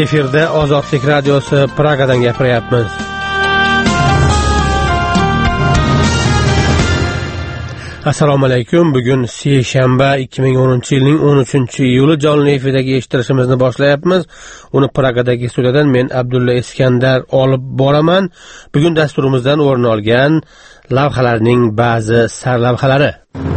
Efirda Ozodlik radiosi Pragadan gapiryapmiz. Assalomu alaykum. Bugun seshanba 2010-yilning 13-iyuli jonli efirdagi eshittirishimizni boshlayapmiz. Uni Pragadagi studiyadan men Abdulla Iskandar olib boraman. Bugun dasturimizdan o'rin olgan lavhalarning ba'zi sarlavhalari.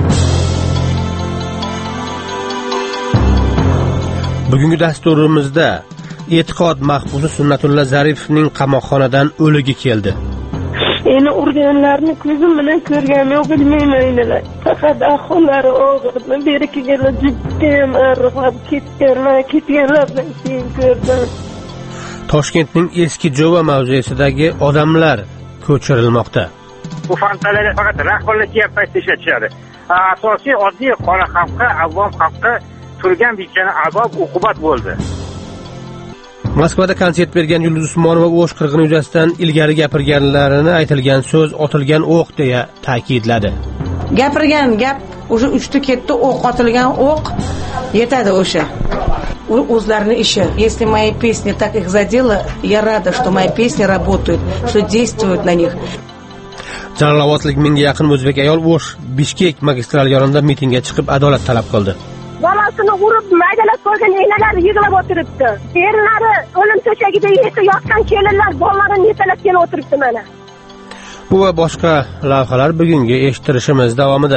Bugungi dasturimizda E'tiqod mahbusi Sunnatulla Zaripovning qamoqxonadan o'ligi keldi. Endi urganlarni ko'zim bilan ko'rganim yo'q, bilmayman. Faqat ahvollari og'irmi, beri kelganlar judayam og'irlab ketganlardan keyin ko'rdim. Toshkentning eski Jova mavzesidagi odamlar ko'chirilmoqda. Bu fantaziyalar faqat rahbarlar kelib paytda ishlatishadi. Asosiy oddiy qora xalqqa, avvom xalqqa turgan bichana azob uqubat bo'ldi. Moskvada konsert bergan Yulduz Usmonova O'sh qirg'ini yuzasidan ilgari gapirganlarini aytilgan so'z otilgan o'q deya ta'kidladi. Gapirgan gap o'sha uchta ketdi, o'q otilgan o'q yetadi o'sha. O'zlarining ishi. Если мои песни так их задело, я рада, что мои песни работают, что действуют на них. Jalolobodlik mingga yaqin o'zbek ayol O'sh Bishkek magistral yonida mitingga chiqib adolat talab qildi. Bolasini urib, maydalab qo'ygan enalar yig'lab o'tiribdi. Erlari o'lim to'shagida yotgan kelinlar bolalarini yetalab kelib o'tiribdi mana. Bu va boshqa lavhalar bugungi eshittirishimiz davomida.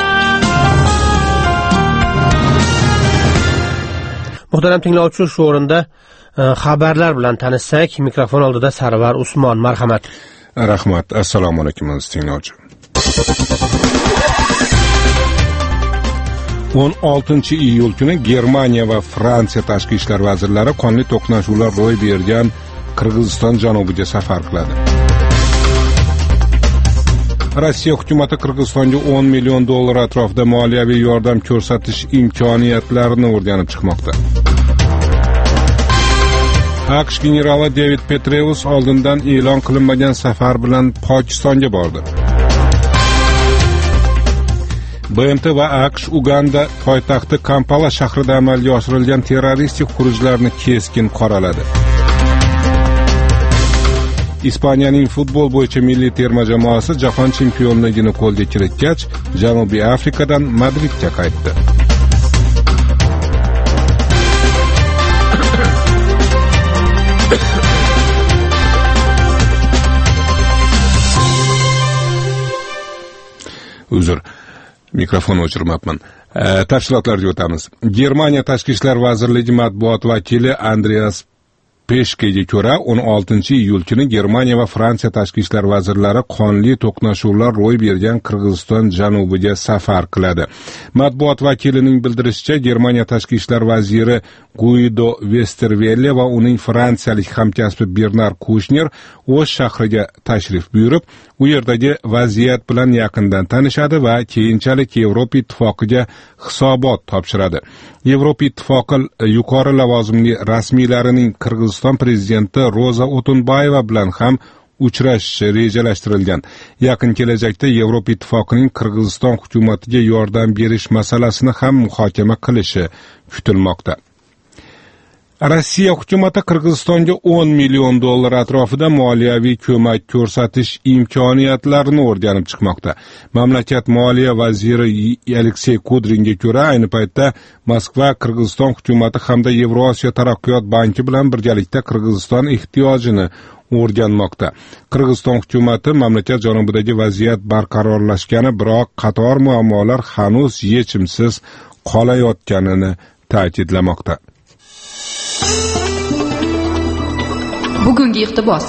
Muhtaram tinglovchi, shu o'rinda xabarlar bilan tanishsak, mikrofon oldida Sarvar Usmon, marhamat. Rahmat. Assalomu alaykum aziz tinglovchi. 16-iyul kuni Germaniya va Fransiya tashqi ishlar vazirlari qonli to'qnashuvlar ro'y bergan Qirg'iziston janubiga safar qiladi. Rossiya hukumati Qirg'izistonga $10 million atrofida moliyaviy yordam ko'rsatish imkoniyatlarini o'rganib chiqmoqda. AQSh generali David Petraeus oldindan e'lon qilinmagan safar bilan Pokistonga bordi. BMT va AQSh Uganda poytaxti Kampala shahrida amalga oshirilgan terroristik xurujlarni keskin qoraladi. Ispaniyaning futbol bo'yicha milliy terma jamoasi jahon chempionligini qo'lga kiritgach, Janubiy Afrikadan Madridga qaytdi. Uzr. Mikrofon o'chirmabman. Tafsilotlarga o'tamiz. Germaniya tashqi ishlar vazirligi matbuot vakili Andreas Peshkega ko'ra 16-iyul kuni Germaniya va Fransiya tashqi ishlar vazirlari qonli to'qnashuvlar ro'y bergan Qirg'iziston janubiga safar qiladi. Matbuot vakilining bildirishicha, Germaniya tashqi ishlar vaziri Guido Westerwelle va uning fransiyalik hamkasbi Bernard Kushner O'sh shahriga tashrif buyurib, u yerdagi vaziyat bilan yaqindan tanishadi va keyinchalik Yevropa ittifoqiga hisobot topshiradi. Yevropa ittifoqi yuqori lavozimli rasmiylarining Qirg'iziston prezidenti Roza Otunbayeva bilan ham uchrashishi rejalashtirilgan. Yaqin kelajakda Yevropa ittifoqining Qirg'iziston hukumatiga yordam berish masalasini ham muhokama qilishi kutilmoqda. Rossiya hukumati Qirg'izistonga $10 million atrofida moliyaviy ko'mak ko'rsatish imkoniyatlarini o'rganib chiqmoqda. Mamlakat moliya vaziri Aleksey Kudringa ko'ra, ayni paytda Moskva Qirg'iziston hukumati hamda Yevrosiyo taraqqiyot banki bilan birgalikda Qirg'iziston ehtiyojini o'rganmoqda. Qirg'iziston hukumati mamlakat janubidagi vaziyat barqarorlashgani, biroq qator muammolar hanuz yechimsiz qolayotganini ta'kidlamoqda. Bugungi iqtibos.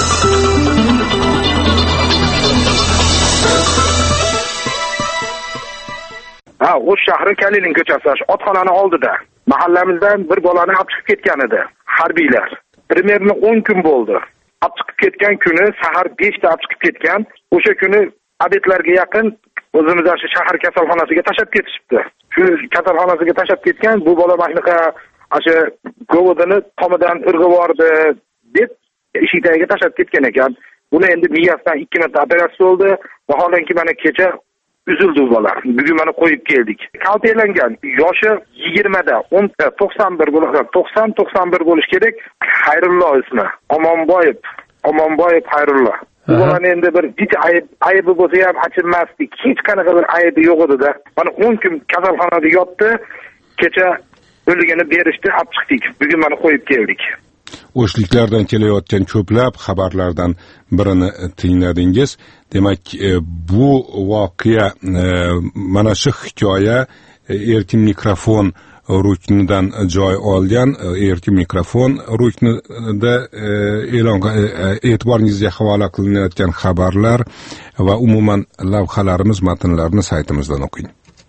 O'sh shahri Kalinin ko'chasi, otxonani oldida. Mahallamizdan bir bolani olib chiqib ketgan edi harbiylar. Primerni 10 kun bo'ldi. Olib chiqib ketgan kuni sahar 5 da olib chiqib ketgan. O'sha kuni obedlarga yaqin o'zimizning shahar kasalxonasiga tashab ketishibdi. Shu kasalxonasiga tashab ketgan bu bola mahliqa asha govodini tomidan irg'ib yordi deb eshik tagiga tashab ketgan ekan. Buni endi miyasidan 2 marta operatsiya bo'ldi. Vaholanki mana kecha üzüldü bola. Bugun mana qo'yib keldik. Kaltelangan yoshi 20da 91 bo'lsa 90-91 bo'lish kerak. Xayrullo ismi. Omonboyev Xayrullo. Ular endi bir hech aybi bo'lsa ham achinmasdi. Hech qanaqa bir aybi yo'q edi-da. Mana 10 kun kasalxonada yotdi. Kecha o'ligini berishdi, olib chiqdik. Bugun mana qo'yib keldik. O'shliklardan kelayotgan ko'plab xabarlardan birini tingladingiz. Demak, bu voqea mana shu hikoya erkin mikrofon ruknidan joy olgan. Erkin mikrofon ruknida e'tiboringizga havola qilinayotgan xabarlar va umuman lavhalarimiz matnlarini saytimizdan o'qing.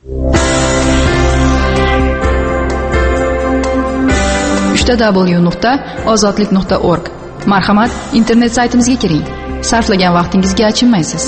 www.ozodlik.org. Marhamat, internet saytimizga kiring. Sarflagan vaqtingizga achinmaysiz.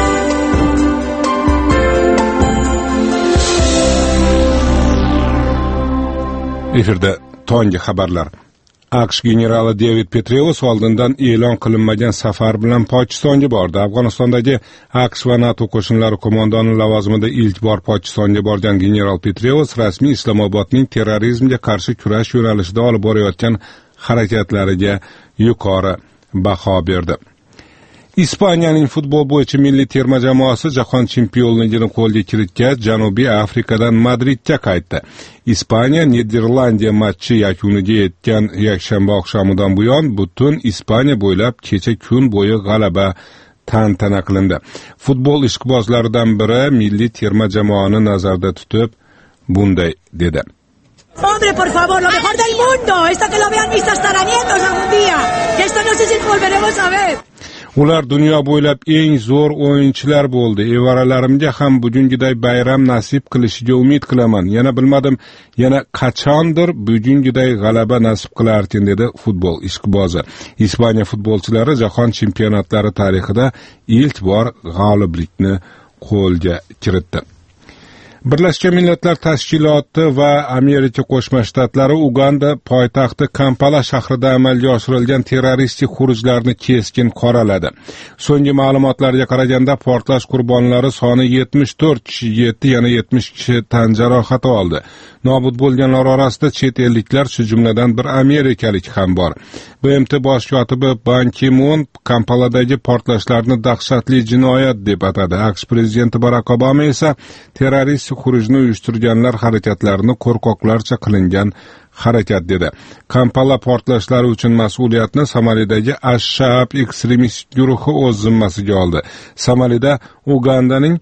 Efirda tongi xabarlar. AQSh generali David Petraeus oldindan e'lon qilinmagan safar bilan Pokistonga bordi. Afg'onistondagi AQSh va NATO qo'shinlari qo'mondoni lavozimida ilk bor Pokistonga borgan general Petraeus rasmiy Islomobodning terrorizmga qarshi kurash yo'nalishida olib borayotgan harakatlariga yuqori baho berdi. Ispaniyaning futbol bo'yicha milliy terma jamoasi jahon chempionligini qo'lga kiritgach, Janubiy Afrikadan Madridga qaytdi. Ispaniya Niderlandiya matchi yakuniga yetgan yakshanba oqshomidan buyon butun Ispaniya bo'ylab kecha kun bo'yi g'alaba tantana qilindi. Futbol ishqibozlaridan biri milliy terma jamoani nazarda tutib bunday dedi. Hombre, por favor, lo mejor del mundo. Esto que lo vean mis tataranietos algún día. Que esto no sé si volveremos a ver. Ular dunyo bo'ylab eng zo'r o'yinchilar bo'ldi. Evaralarimga ham bugungiday bayram nasib qilishiga umid qilaman. Yana bilmadim, yana qachondir bugungiday g'alaba nasib qilarkin, dedi futbol ishqibozi. Ispaniya futbolchilari jahon chempionatlari tarixida ilk bor g'oliblikni qo'lga kiritdi. Birlashgan Millatlar Tashkiloti va Amerika Qo'shma Shtatlari Uganda poytaxti Kampala shahrida amalga oshirilgan terroristik xurujlarni keskin qoraladi. So'nggi ma'lumotlarga qaraganda portlash qurbonlari soni 74 kishiga yetdi, yana 70 kishi tan jarohati oldi. Nobud bo'lganlar orasida chet elliklar, shu jumladan bir amerikalik ham bor. BMT bosh kotibi Ban Ki-moon Kampaladagi portlashlarni dahshatli jinoyat deb atadi. AQSh prezidenti Barack Obama esa terrorist xurujni uyushtirganlar harakatlarini qo'rqoqlarcha qilingan harakat dedi. Kampala portlashlari uchun mas'uliyatni Somalidagi Ash-Shaab ekstremist guruhi o'z zimmasiga oldi. Somalida Ugandaning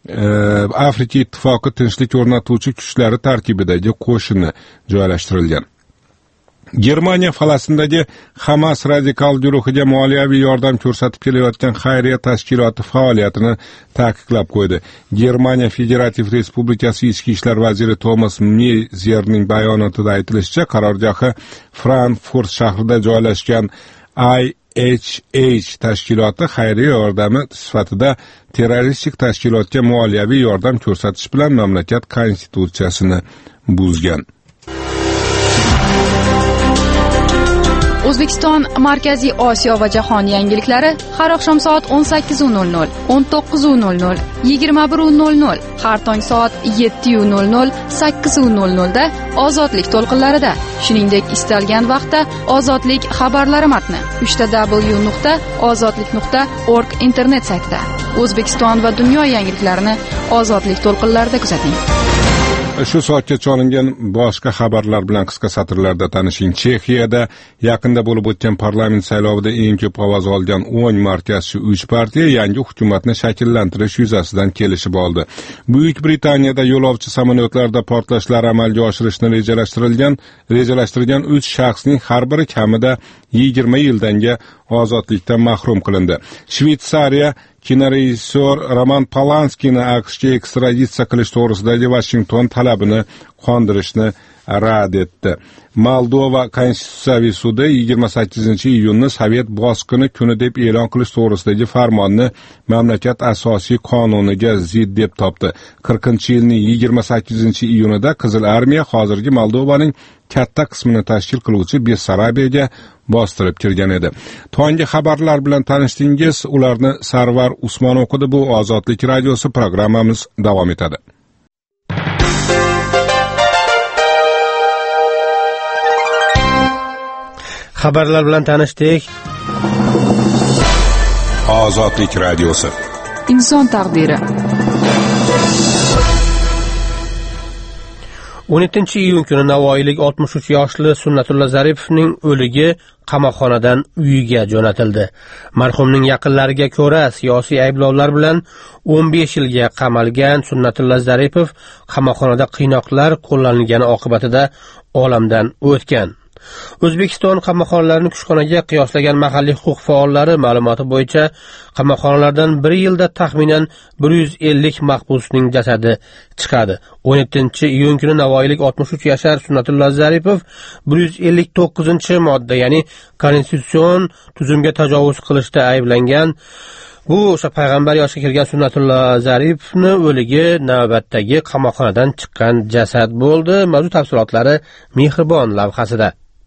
Afrika ittifoqi tinchlik o'rnatuvchi kuchlari tarkibidagi qo'shini joylashtirilgan. Germaniya Falastindagi Hamas radikal guruhiga moliyaviy yordam ko'rsatib kelayotgan xayriya tashkiloti faoliyatini taqiqlab qo'ydi. Germaniya Federativ Respublikasi Ichki ishlar vaziri Thomas Mezerning bayonotida aytilishicha, qarorgohi Frankfurt shahrida joylashgan IHH tashkiloti xayriya yordami sifatida terroristik tashkilotga moliyaviy yordam ko'rsatish bilan mamlakat konstitutsiyasini buzgan. O'zbekiston, Markaziy Osiyo va jahon yangiliklari har oqshom soat 18:00, 19:00, 21:00, har tong soat 7:00, 8:00 da Ozodlik to'lqinlarida, shuningdek istalgan vaqtda Ozodlik xabarlari matni www.ozodlik.org internet saytida. O'zbekiston va dunyo yangiliklarini Ozodlik to'lqinlarida kuzating. Shu soatgacha olingan boshqa xabarlar bilan qisqa satrlarda tanishing. Chexiyada yaqinda bo'lib o'tgan parlament saylovida eng ko'p ovoz olgan 10 markazchi 3 partiya yangi hukumatni shakllantirish yuzasidan kelishib oldi. Buyuk Britaniyada yo'lovchi samolyotlarda portlashlar amalga oshirishni rejalashtirgan 3 shaxsning har biri kamida 20 yildanga ozodlikdan mahrum qilindi. Shveysariya kinorejissyor Roman Polanskini AQShga ekstraditsiya qilish to'g'risidagi Washington talabini qondirishni rad etdi. Moldova Konstitutsiyaviy sudi 28-iyunni Sovet bosqini kuni deb e'lon qilish to'g'risidagi farmonni mamlakat asosiy qonuniga zid deb topdi. 40-yilning 28-iyunida Qizil armiya hozirgi Moldovaning katta qismini tashkil qiluvchi Bessarabiyaga bostirib kirgan edi. Tonggi xabarlar bilan tanishdingiz, ularni Sarvar Usmon o'qidi. Bu Ozodlik radiosi, programmamiz davom etadi. Xabarlar bilan tanishdik. Ozodlik radiosi. Inson taqdiri. 17-iyun kuni Navoiylik 63 yoshli Sunnatulla Zaripovning o'ligi qamoqxonadan uyiga jo'natildi. Marhumning yaqinlariga ko'ra, siyosiy ayblovlar bilan 15 yilga qamalgan Sunnatulla Zaripov qamoqxonada qiynoqlar qo'llanilgani oqibatida olamdan o'tgan. O'zbekiston qamoqxonalarini kushxonaga qiyoslagan mahalliy huquq faollari ma'lumoti bo'yicha qamoqxonalardan bir yilda taxminan 150 mahbusning jasadi chiqadi. 17-iyun kuni Navoiylik 63 yashar Sunnatulla Zaripov 159-modda, ya'ni konstitutsion tuzumga tajovuz qilishda ayblangan. Bu o'sha payg'ambar yoshiga kirgan Sunnatulla Zaripovni o'ligi navbatdagi qamoqxonadan chiqqan jasad bo'ldi. Mavzu tafsilotlari Mehribon lavhasida.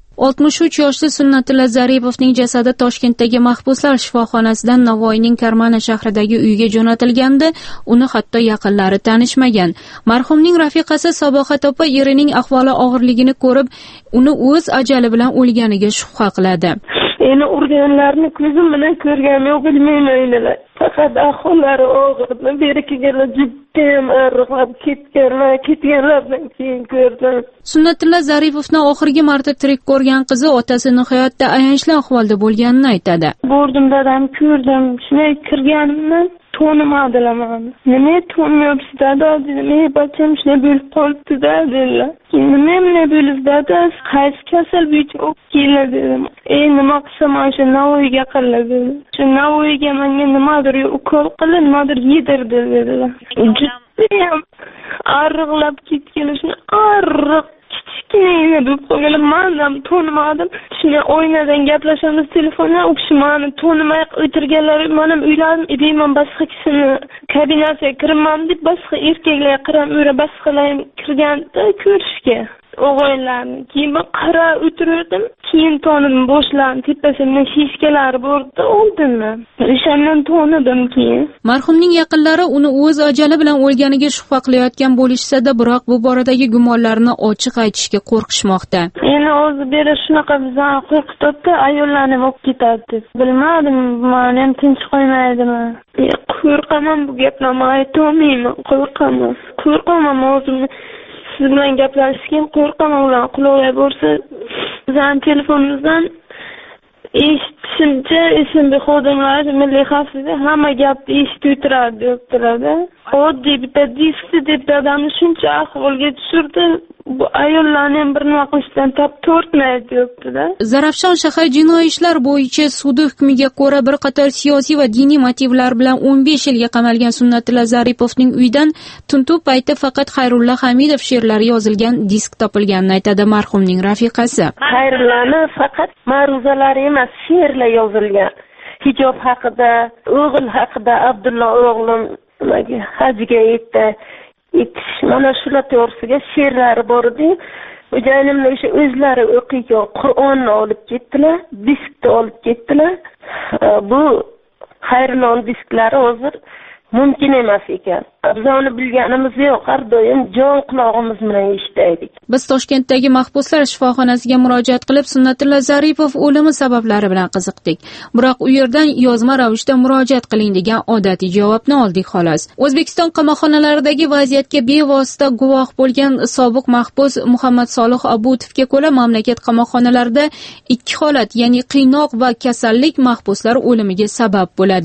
63 yoshli Sunnatulla Zaripovning jasadi Toshkentdagi mahbuslar shifoxonasidan Navoiyning Karmana shahridagi uyiga jo'natilgandi. Uni hatto yaqinlari tanishmagan. Marhumning rafiqasi Sabohat opa erining ahvoli og'irligini ko'rib, uni o'z ajali bilan o'lganiga shubha qiladi. Endi urganlarni ko'zim bilan ko'rgam yo'q, bilmayman. Faqat ahvollari og'irdi. Berikigalar judayam og'irlab ketganlardan keyin ko'rdim. Sunnatulla Zaripovni oxirgi marta tirik ko'rgan qizi otasi nihoyatda ayanchli ahvolda bo'lganini aytadi. Bordim, dadam ko'rdim. Shunday kirganimda to'nimadilar meni. Nima to'nmayapsiz dada dedim. Bacham shunday bo'lib qolibdi-da dedilar. Nima bo'ldi dada? Qaysi kasal bo'yicha olib keldi dedim. Nima qilsam o'sha Navoiyga qildi. Shu Navoiyga menga nimadir ukol qilib, nimadir yedirdi dedilar. Judayam og'riqlab ketgan, shuni og'riq kichkina bo'lib qolgan. Men ham to'nimadim. Shuni oynadan gaplashamiz telefondan, u kishi meni to'nimay o'tirganlar. Men ham uyladim, deyman boshqa kishini kabinasiga kirmam deb boshqa erkaklar qiram, boshqalar kirganda ko'rishga. O'g'illarni keyin qara o'tirdim, keyin to'nim boshlan tepasimdan shishkalar bordi, oldimmi o'shandan to'nidim. Keyin marhumning yaqinlari uni o'z ajali bilan o'lganiga shubha qilayotgan bo'lishsa-da, biroq bu boradagi gumonlarini ochiq aytishga qo'rqishmoqda. Endi o'zi beri shunaqa bizani qo'rqitdi, ayollarni olib ketadi. Bilmadim, men ham tinch qo'ymaydimi. Qo'rqaman, bu gaplarni aytolmayman, qo'rqaman o'zimni. Siz bilan gaplashishga qo'rqaman, ular quloqlar bo'lsa, bizning telefonimizdan eshitishimcha, SMP xodimlari milliy xavfsizlik hamma gapni eshitib turadi debdilar-da. Oddiy bitta diskni deb dadamni shuncha ahvolga tushirdi. Bu ayollarni ham bir nima qilishdan tap tortmaydi debdilar. Zarafshon shahar jinoiy ishlar bo'yicha sudi hukmiga ko'ra bir qator siyosiy va diniy motivlar bilan 15 yilga qamalgan Sunnatulla Zaripovning uyidan tintuv payti faqat Xayrulla Hamidov she'rlari yozilgan disk topilganini aytadi marhumning rafiqasi. Xayrullani faqat ma'ruzalari emas, she'rlar yozilgan. Hijob haqida, o'g'il haqida, Abdulla o'g'lim hajga yetdi. Mana shular to'g'risiga she'rlari bor edi. O'jaynimlar o'sha o'zlari o'qiygan Qur'onni olib ketdilar, diskni olib ketdilar. Bu Xayrulloning disklari hozir mumkin emas ekan. Biz uni bilganimiz yo'q, har doim jon quloqimiz bilan eshitaydik. Biz Toshkentdagi mahbuslar shifoxonasiga murojaat qilib, Sunnatulla Zaripov o'limi sabablari bilan qiziqdik. Biroq u yerdan yozma ravishda murojaat qiling degan odatiy javobni oldik xolos. O'zbekiston qamoqxonalaridagi vaziyatga bevosita guvoh bo'lgan sobiq mahbus Muhammad Solih Abutovga ko'ra, mamlakat qamoqxonalarida ikki holat, ya'ni qiynoq va kasallik mahbuslar o'limiga sabab bo'ladi.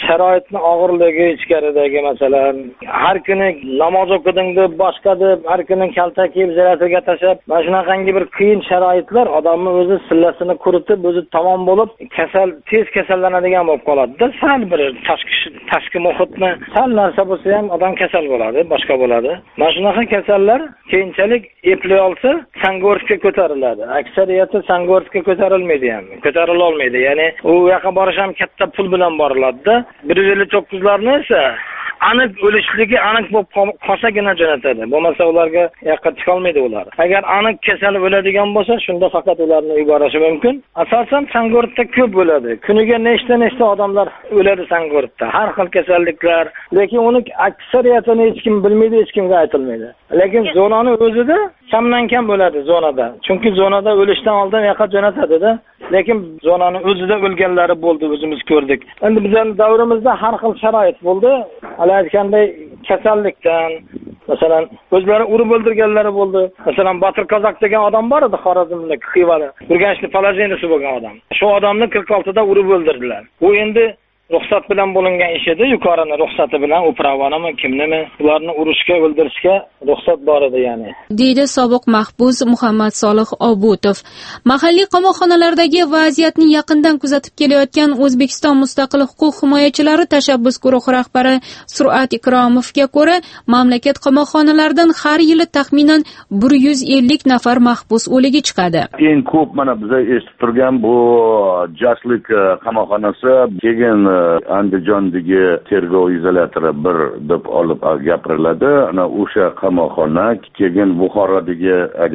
sharoitni og'irligi ichkaridagi masalan har kuni namoz o'qiding deb boshqa deb har kuni kalta kiyib ziratiga tashlab mana shunaqangi bir qiyin sharoitlar odamni o'zi sillasini quritib o'zi tamom bo'lib tez kasallanadigan bo'lib qoladida. Sal bir tashqi muhitni sal narsa bo'lsa ham odam kasal bo'ladi, boshqa bo'ladi. Mana shunaqa kasallar keyinchalik eplay olsa Sangorskka ko'tariladi. Aksariyati Sangorskka ko'tarilmaydi ham. Ko'tarila olmaydi. Ya'ni u yoqqa borish ham katta pul bilan boriladi-da. 159larni esa aniq o'lishligi aniq bo'lib qolsagina jo'natadi. Bo'lmasa ularga yoqqa chiqa olmaydi ular. Agar aniq kasal bo'ladigan bo'lsa, shunda faqat ularni yuborishi mumkin. Asosan Sangortda ko'p bo'ladi. Kuniga nechta odamlar o'ladi Sangortda. Har xil kasalliklar, lekin uni aksariyatini hech kim bilmaydi, hech kimga aytilmaydi. Lekin zonani o'zida kamdan kam bo'ladi zonada. Chunki zonada o'lishdan oldin yoqqa jo'natadi-da. Lekin zonani o'zida o'lganlari bo'ldi, o'zimiz ko'rdik. Endi bizning davrimizda har xil sharoit bo'ldi. Aytganday kasallikdan, masalan, o'zlari urib o'ldirganlari bo'ldi. Masalan, Botir Kozak degan odam bor edi Xorazmda, Xivada. Urganchli Palajenisi bo'lgan odam. Shu odamni 46da urib o'ldirdilar. U endi ruxsat bilan bo'lingan ish edi, yuqorini ruxsati bilan upravonimi, kimnimi, ularni urishga, o'ldirishga ruxsat bor edi ya'ni. Deydi sobiq mahbus Muhammad Solih Obutov. Mahalliy qamoqxonalardagi vaziyatni yaqindan kuzatib kelayotgan O'zbekiston Mustaqil huquq himoyachilari tashabbus guruhi rahbari Surat Ikromovga ko'ra, mamlakat qamoqxonalaridan har yili taxminan 150 nafar mahbus o'ligi chiqadi. Eng ko'p mana biz eshitib turgan bu Jaslik qamoqxonasi, keyin Andijondagi tergov izolyatori 1 deb olib gapiriladi. Ana o'sha qamoqxona, keyin Buxorodagi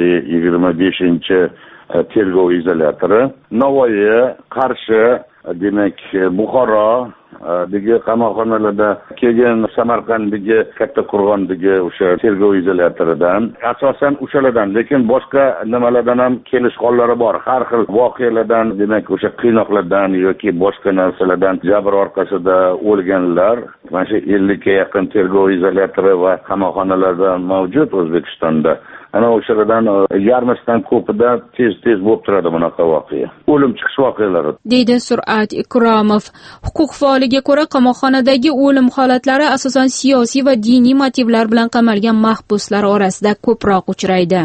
25 tergov izolyatori, Navoiy, Qarshi, demak Buxoro dagi qamoqxonalarda, keyin Samarqanddagi Kattaqo'rg'ondagi o'sha tergov izolyatoridan, asosan o'shalardan, lekin boshqa nimalardan ham kelish hollari bor. Har xil voqealardan, demak o'sha qiynoqlardan yoki boshqa narsalardan jabr orqasida o'lganlar mana shu 50 ga yaqin tergov izolyatori va qamoqxonalarda mavjud O'zbekistonda. Ana o'shalardan yarmisidan ko'pida tez bo'lib turadi bunaqa voqea. O'lim chiqish voqealari. Deydi Surat Ikromov. Huquq faoliga ko'ra, qamoqxonadagi o'lim holatlari asosan siyosiy va diniy motivlar bilan qamalgan mahbuslar orasida ko'proq uchraydi.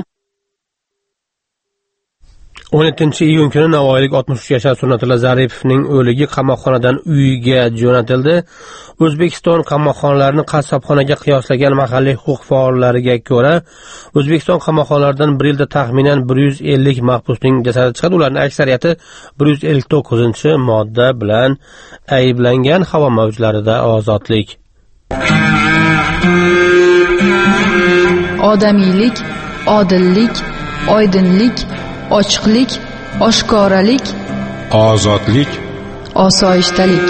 17-iyun kuni Navoiylik 63 yashar Sunnatulla Zaripovning o'ligi qamoqxonadan uyiga jo'natildi. O'zbekiston qamoqxonalarini qassobxonaga qiyoslagan mahalliy huquq faollariga ko'ra, O'zbekiston qamoqxonalaridan bir yilda taxminan 150 mahbusning jasadi chiqadi. Ularning aksariyati 159-modda bilan ayblangan. Havo mavjlarida ozodlik. Odamiylik, odillik, oydinlik, ochiqlik, oshkoralik, ozodlik, osoyishtalik.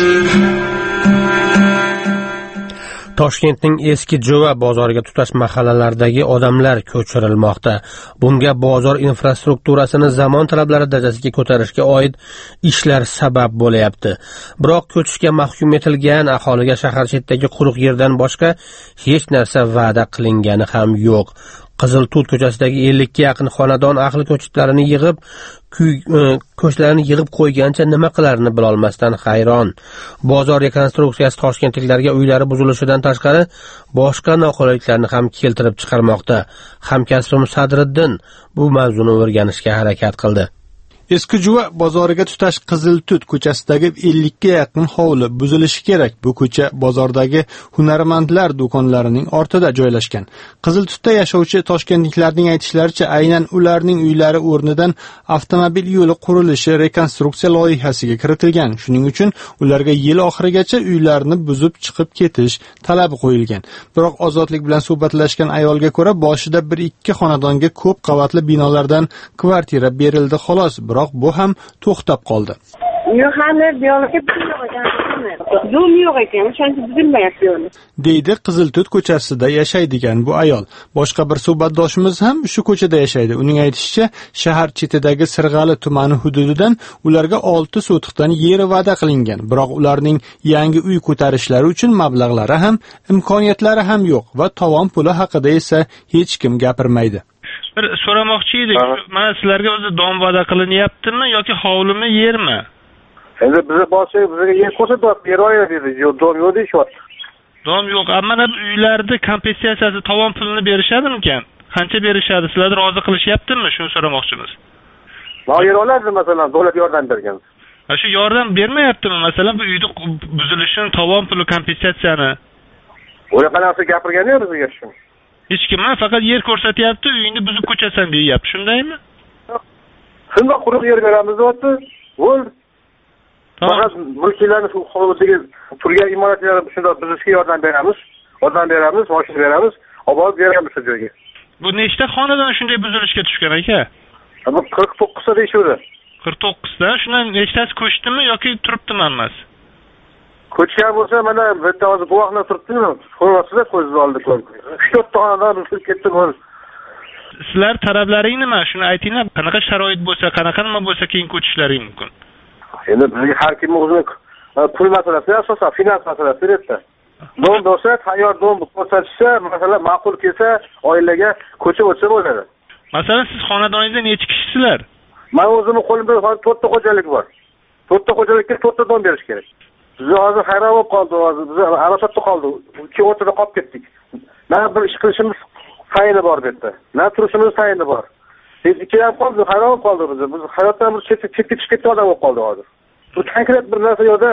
Toshkentning eski Jo'va bozoriga tutash mahallalardagi odamlar ko'chirilmoqda. Bunga bozor infrastrukturasini zamon talablari darajasiga ko'tarishga oid ishlar sabab bo'layapti. Biroq ko'chishga mahkum etilgan aholiga shahar chetidagi quruq yerdan boshqa hech narsa va'da qilingani ham yo'q. Qiziltut ko'chasidagi 50 ga yaqin xonadon ahli ko'chatlarini yig'ib qo'ygancha nima qilarini bilolmasdan hayron. Bozor rekonstruksiyasi toshkentliklarga uylari buzilishidan tashqari boshqa noqulayliklarni ham keltirib chiqarmoqda. Hamkasbim Sadriddin bu mavzuni o'rganishga harakat qildi. Eski Jo'va bozoriga tutash Qiziltut ko'chasidagi 50 ga yaqin hovli buzilishi kerak. Bu ko'cha bozordagi hunarmandlar do'konlarining ortida joylashgan. Qiziltutda yashovchi toshkentliklarning aytishlaricha, aynan ularning uylari o'rnidan avtomobil yo'li qurilishi rekonstruksiya loyihasiga kiritilgan. Shuning uchun ularga yil oxirigacha uylarni buzib chiqib ketish talabi qo'yilgan. Biroq Ozodlik bilan suhbatlashgan ayolga ko'ra, boshida 1-2 xonadonga ko'p qavatli binolardan kvartira berildi xolos. Biroq bu ham to'xtab qoldi. Yo'q, hali yo'lga zo'm yo'q ekan, o'shancha buzilmayapti yo'l. Deydi Qiziltut ko'chasida yashaydigan bu ayol. Boshqa bir suhbatdoshimiz ham shu ko'chada yashaydi. Uning aytishicha, shahar chetidagi Sirg'ali tumani hududidan ularga 6 sotixdan yer va'da qilingan. Biroq ularning yangi uy ko'tarishlari uchun mablag'lari ham, imkoniyatlari ham yo'q va tovon puli haqida esa hech kim gapirmaydi. Bir so'ramoqchi edik. Mana sizlarga o'zi dom va'da qilinyaptimi yoki hovlimi, yermi? Endi biza boshqa bizga yer ko'rsatyapti, yer oyladi dedi. Yo'q, dom yo'q deyishyapti. Dom yo'q. Mana bu uylarda kompensatsiyasi tovon pulini berishadimikan? Qancha berishadi? Sizlarni rozi qilishyaptimi? Shuni so'ramoqchimiz. Mana yer oladi masalan, davlat yordam bergan. Shu yordam bermayaptimi? Masalan, bu uyni buzilishini, tovon puli kompensatsiyani. O'sha qanaqasi gapirgani yo'q bizga shu. Hech kim faqat yer ko'rsatyapti, uyingni buzib ko'chasan deyapti. Shundaymi? Shundoq quruq yer beramiz deyapti. Bo'l. Faqat mulklarni shu hovlidagi turgan imoratlarni shundoq buzishga yordam beramiz. Mashina beramiz, olib beramiz shu joyga. Bu nechta xonadon shunday buzilishga tushgan aka? Bu 49 ta deyishadi. 49 ta. Shundan nechtasi ko'chdimi yoki turibdimi hammasi? Ko'chgan bo'lsa, mana bitta hozir guvohlar turibdimi? Ko'rasizlar ko'z oldida ko'rib. 3-4 ta xonadon buzilib ketdi bu. Sizlar talablaring nima? Shuni aytinglar. Qanaqa sharoit bo'lsa, qanaqa nima bo'lsa keyin ko'chishlaring mumkin. Endi bizga har kim o'zining pul masalasi, asosan finans masalasi debdi. Dom bo'lsa, tayyor dom ko'rsatishsa, masalan, ma'qul kelsa, oilaga ko'cha o'tsa bo'ladi. Masalan, siz xonadoningizda necha kishisizlar? Men o'zimning qo'limda 4 ta xo'jalik bor. 4 ta xo'jalikka 4 ta dom berish kerak. Biz hozir hayron bo'lib qoldik, hozir biz arasatda qoldik. Ikki o'rtada qolib ketdik. Mana bir ish qilishimiz tayini bor bu yerda. Na turishimiz tayini bor. Biz ikkilanib qoldik, hayron bo'lib qoldik biz. Biz hayotdan bir chetga chiqib ketgan odam bo'lib qoldik hozir. Bu konkret bir narsa yo'qda.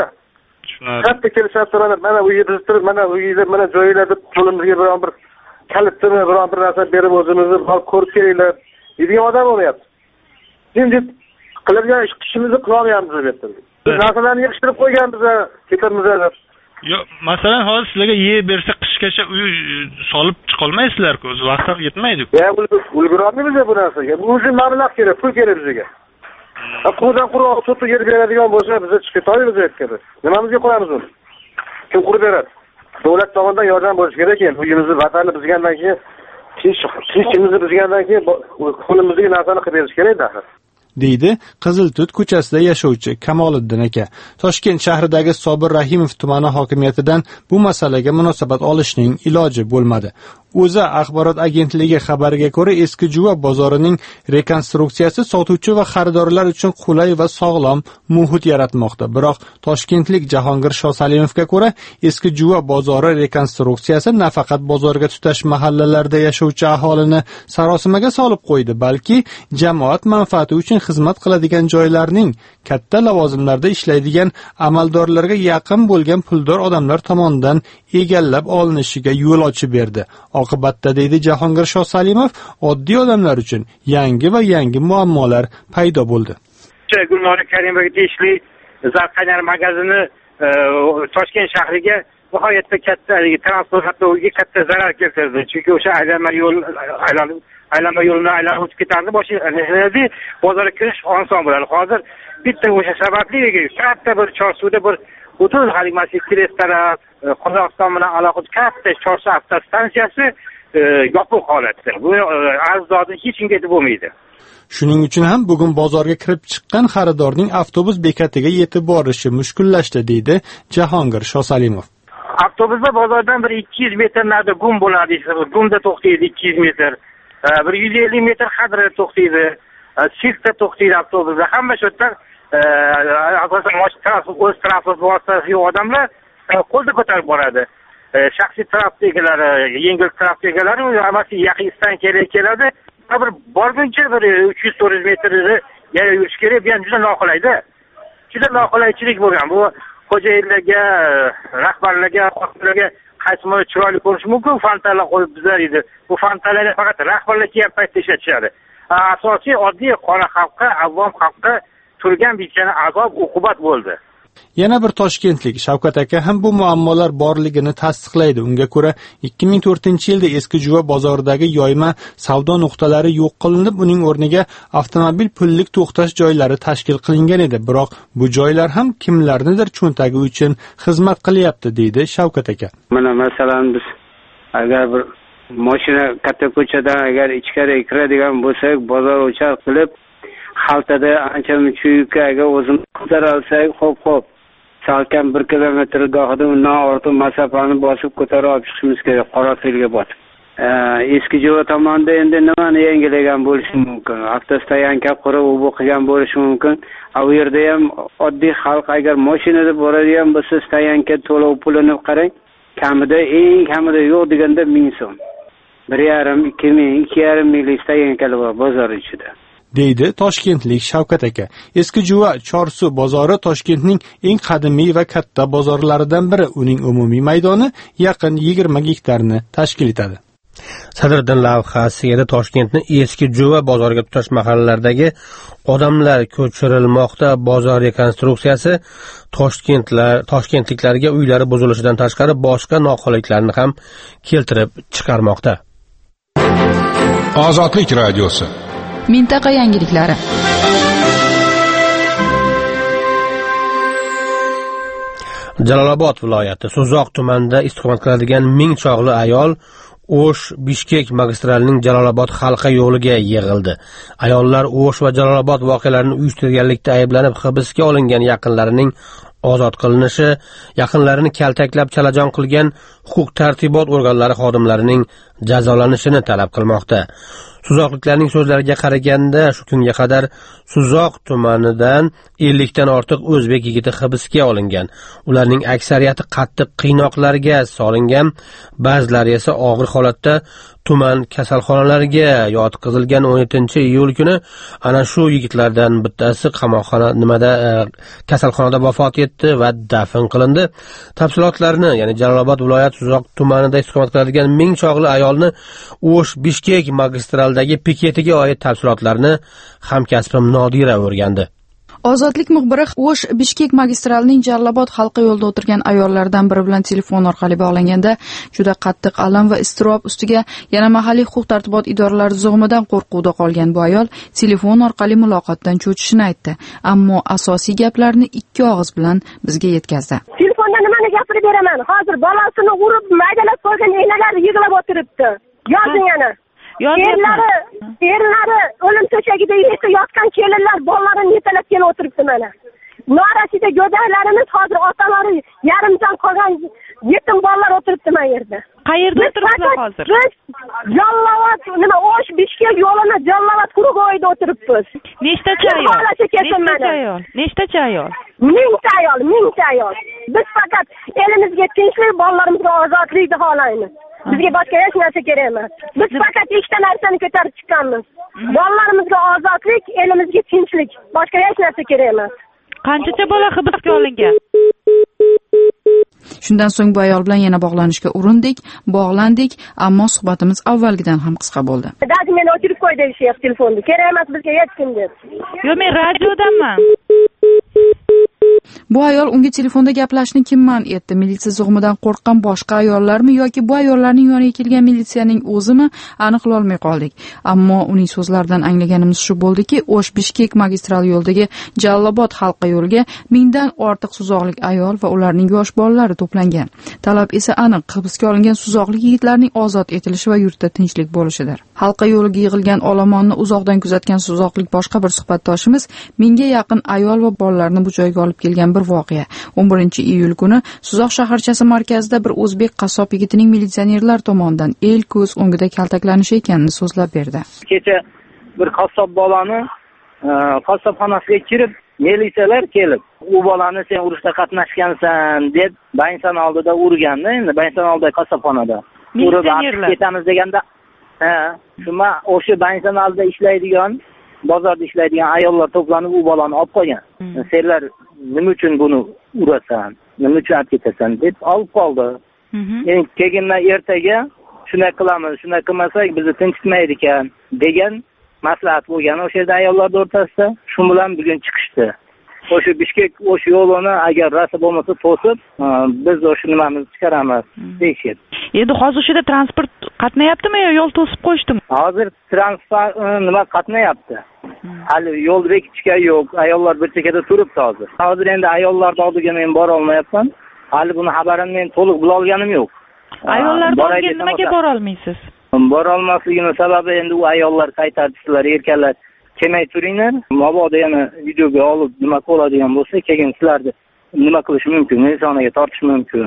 Katta kelishyapti, mana bu yerda turib, mana bu yerda mana joylarda qo'limizga biron bir kalitni, biron bir narsa berib o'zimizni ko'rib kelinglar. Degan odam bo'lyapti. Endi qilgan ishimizni qila olmayapmiz bu yerda. Biz narsalarni yig'ishtirib qo'yganmiz, ketamiz deb. Yo'q, masalan, hozir sizlarga yeb bersa qishgacha uy solib chiqolmaysizlar-ku, o'zi vaqt ham yetmaydi-ku. Ulgurolmaymiz bu narsaga. Bu uchun mablag' kerak, pul kerak bizga. Qo'ldan quruq to'pni yer beradigan bo'lsa, biz chiqib ketamiz bu yerga. Nimamizga qo'yamiz uni? Kim qurib beradi? Davlat tomonidan yordam bo'lishi kerak ekan. Uyimizni, vatanni buzgandan keyin, tinchimizni buzgandan keyin qo'limizdagi narsani qilib berish kerak axir. deydi Qiziltut ko'chasida yashovchi Kamoliddin aka. Toshkent shahridagi Sobir Rahimov tumani hokimiyatidan bu masalaga munosabat olishning iloji bo'lmadi. O'zA axborot agentligi xabariga ko'ra, Eski Juva bozorining rekonstruksiyasi sotuvchi va xaridorlar uchun qulay va sog'lom muhit yaratmoqda. Biroq Toshkentlik Jahongir Shosalimovga ko'ra, Eski Juva bozori rekonstruksiyasi nafaqat bozorga tutash mahallalarda yashovchi aholini sarosimaga solib qo'ydi, balki jamoat manfaati uchun xizmat qiladigan joylarning katta lavozimlarda ishlaydigan amaldorlarga yaqin bo'lgan puldor odamlar tomonidan egallab olinishiga yo'l ochib berdi. Oqibatda, deydi Jahongir Shosalimov, oddiy odamlar uchun yangi va yangi muammolar paydo bo'ldi. Gulnora Karimovga tegishli Zarqanyar magazini Toshkent shahriga nihoyatda katta transportga katta zarar keltirdi. Chunki o'sha aylanma yo'lni aylanib o'tib ketardi, boshida bozorga kirish oson bo'ladi. Hozir bitta o'sha sababli katta bir Chorsuvda bir butun halimasi restoran, Qozog'iston bilan aloqador katta Chorsu avtostansiyasi yopiq holatda. Bu arzodni hech kimga yetib bo'lmaydi. Shuning uchun ham bugun bozorga kirib chiqqan xaridorning avtobus bekatiga yetib borishi mushkullashdi, deydi Jahongir Shosalimov. Avtobusda bozordan bir 200 metr narida gum bo'ladi, gumda to'xtaydi 200 metr. Bir 150 metr hadrida to'xtaydi, sirkda to'xtaydi avtobusda. Hamma shu yerdan asosan o'z transport vositasi yo'q odamlar qo'lda ko'tarib boradi. Shaxsiy transport egalari, yengil transport egalari hammasi yaqin stansiyaga keladi. Bir borguncha bir 300-400 metrni yurish kerak. Bu ham juda noqulayda. Juda noqulaychilik bo'lgan. Bu xo'jayinlarga, rahbarlarga, xodimlarga qaysi chiroyli ko'rish mumkin, fantalar qo'yib bizlar edi. Bu fantalarni faqat rahbarlar kelgan paytda ishlatishadi. Asosiy oddiy qora xalqqa, avvom xalqqa turgan bitgan azob uqubat bo'ldi. Yana bir toshkentlik Shavkat aka ham bu muammolar borligini tasdiqlaydi. Unga ko'ra, 2004-yilda Eski Juva bozoridagi yoyma savdo nuqtalari yo'q qilinib, uning o'rniga avtomobil pullik to'xtash joylari tashkil qilingan edi. Biroq bu joylar ham kimlarnidir cho'ntagi uchun xizmat qilyapti, deydi Shavkat aka. Mana masalan biz agar bir mashina katta ko'chadan agar ichkariga kiradigan bo'lsak, bozor o'char qilib xaltada ancha muncha yukka o'zim ko'tarolsak, xo'p salkam 1 kilometr gohida undan ortiq masofani bosib ko'tarib olib chiqishimiz kerak, Qorafelga botib. eski Jo'va tomonda endi nimani yangilagan bo'lishi mumkin? Avtostoyanka qurib u qilgan bo'lishi mumkin. U yerda ham oddiy xalq agar mashinada boradigan bo'lsa, stoyanka to'lov pulini qarang, kamida eng kamida yo'q deganda 1000 so'm. 1,5 2000 2,5 ming stoyankalar bor bozor ichida. deydi toshkentlik Shavkat aka. Eski Jo'va Chorsu bozori Toshkentning eng qadimiy va katta bozorlaridan biri. Uning umumiy maydoni yaqin 20 gektarni tashkil etadi. Sadriddin lavhasida Toshkentni eski Jo'va bozoriga tutash mahallalardagi odamlar ko'chirilmoqda. Bozor rekonstruksiyasi toshkentliklarga uylari buzilishidan tashqari boshqa noqulayliklarni ham keltirib chiqarmoqda. Ozodlik radiosi. Mintaqa yangiliklari. Jalolobod viloyati So'zoq tumanida istiqomat qiladigan ming chog'li ayol O'sh-Bishkek magistralining Jalolobod halqa yo'liga yig'ildi. Ayollar O'sh va Jalolobod voqealarini uyushtirganlikda ayblanib hibsga olingan yaqinlarining ozod qilinishi, yaqinlarini kaltaklab chalajon qilgan huquq-tartibot organlari xodimlarining jazolanishini talab qilmoqda. Suzoqliklarning so'zlariga qaraganda, shu kunga qadar So'zoq tumanidan 50 dan ortiq o'zbek yigiti hibsga olingan. Ularning aksariyati qattiq qiynoqlarga solingan, ba'zilari esa og'ir holatda tuman kasalxonalariga yotqizilgan. 17-iyul kuni ana shu yigitlardan bittasi kasalxonada vafot etdi va dafn qilindi. Tafsilotlarni, ya'ni Jalolobod viloyat So'zoq tumanida istiqomat qiladigan ming chog'li ayolni O'sh-Bishkek magistraldagi piketiga oid tafsilotlarni hamkasbim Nodira o'rgandi. Ozodlik muxbiri O'sh-Bishkek magistralining Jalolobod halqa yo'lida o'tirgan ayollardan biri bilan telefon orqali bog'langanda juda qattiq alam va iztirob ustiga yana mahalliy huquq-tartibot idoralari zug'umidan qo'rquvda qolgan bu ayol telefon orqali muloqotdan cho'chishini aytdi, ammo asosiy gaplarni ikki og'iz bilan bizga yetkazdi. Telefonda nimani gapirib beraman? Hozir bolasini urib, maydalab qo'ygan enalar yig'lab o'tiribdi. Yozing yana. Erlari o'lim to'shagida yotgan kelinlar bolalarini yetalab kelib o'tiribdi mana. Norasida go'daklarimiz hozir otalari yarimjon qolgan yetim bolalar o'tiribdi mana yerda. Qayerda o'tiribsizlar hozir? Biz Jalolobod O'sh-Bishkek yo'lini Jalolobod qurugoyida o'tiribmiz. Nechtacha ayol? Nechtacha ayol? Mingta ayol. Biz faqat elimizga tinchlik, bolalarimizga ozodlikni xohlaymiz. Bizga boshqa hech narsa kerak emas. Biz faqat ikkita narsani ko'tarib chiqqanmiz. Bolalarimizga ozodlik, elimizga tinchlik. Boshqa hech narsa kerak emas. Qanchacha bola hibsga olingan? Shundan so'ng bu ayol bilan yana bog'lanishga urindik, bog'landik, ammo suhbatimiz avvalgidan ham qisqa bo'ldi. Dadi meni o'chirib qo'y deyishyapti telefonda. Kerak emas bizga hech kim deb. Yo'q, men radiodanman. Bu ayol unga telefonda gaplashishni kim man etdi? Militsiya zug'umidan qo'rqqan boshqa ayollarmi yoki bu ayollarning yoniga kelgan militsiyaning o'zimi? Aniqlay olmay qoldik. Ammo uning so'zlaridan anglaganimiz shu bo'ldiki, O'sh-Bishkek magistral yo'ldagi Jalolobod halqa yo'liga 1000 dan ortiq suzoqlik ayol va ularning yosh bolalari to'plangan. Talab esa aniq, hibsga olingan suzoqlik yigitlarning ozod etilishi va yurtda tinchlik bo'lishidir. Halqa yo'liga yig'ilgan olomonni uzoqdan kuzatgan suzoqlik boshqa bir suhbatdoshimiz 1000 ga yaqin ayol va bolalarni bu joyga olib kelgan bir voqea. 11-iyul kuni So'zoq shaharchasi markazida bir o'zbek qassob yigitining militsionerlar tomonidan el ko'z o'ngida kaltaklanishi ekanini so'zlab berdi. Kecha bir qassob bolani qassobxonasiga kirib, militsiyalar kelib, u bolani sen urushda qatnashgansan deb Baynsan oldida urganda, endi Baynsan oldida qassobxonada. Urib ketamiz deganda, shuma o'sha Baynsan oldida ishlaydigan, bozorda ishlaydigan ayollar to'planib u bolani olib qo'ygan. Senlar nima uchun buni urasan, nima uchun olib ketasan deb olib qoldi. Endi keyin ertaga shunday qilamiz, shunday qilmasak bizni tinchitmaydi ekan degan maslahat bo'lgan o'sha yerda ayollar o'rtasida. Shu bilan bugun chiqishdi. O'sha Bishkek o'sha yo'lini agar rosa bo'lmasa to'sib, biz o'sha nimamizni chiqaramiz deyishdi. Endi hozir o'sha transport qatnayaptimi yo yo'l to'sib qo'yshdimi? Hozir transport nima qatnayapti. Hali yo'l bekitishga yo'q, ayollar bir chekada turibdi hozir. Hozir endi ayollarning oldiga men bora olmayapman. Hali buni xabarini men to'liq bila olganim yo'q. Ayollarning oldiga nimaga bora olmaysiz? Bora olmasligimning sababi endi u ayollar qaytaribsizlar, erkaklar kelmay turinglar. Mabodo yana videoga olib nima qiladigan bo'lsa, keyin sizlarni nima qilish mumkin, insoniga tortish mumkin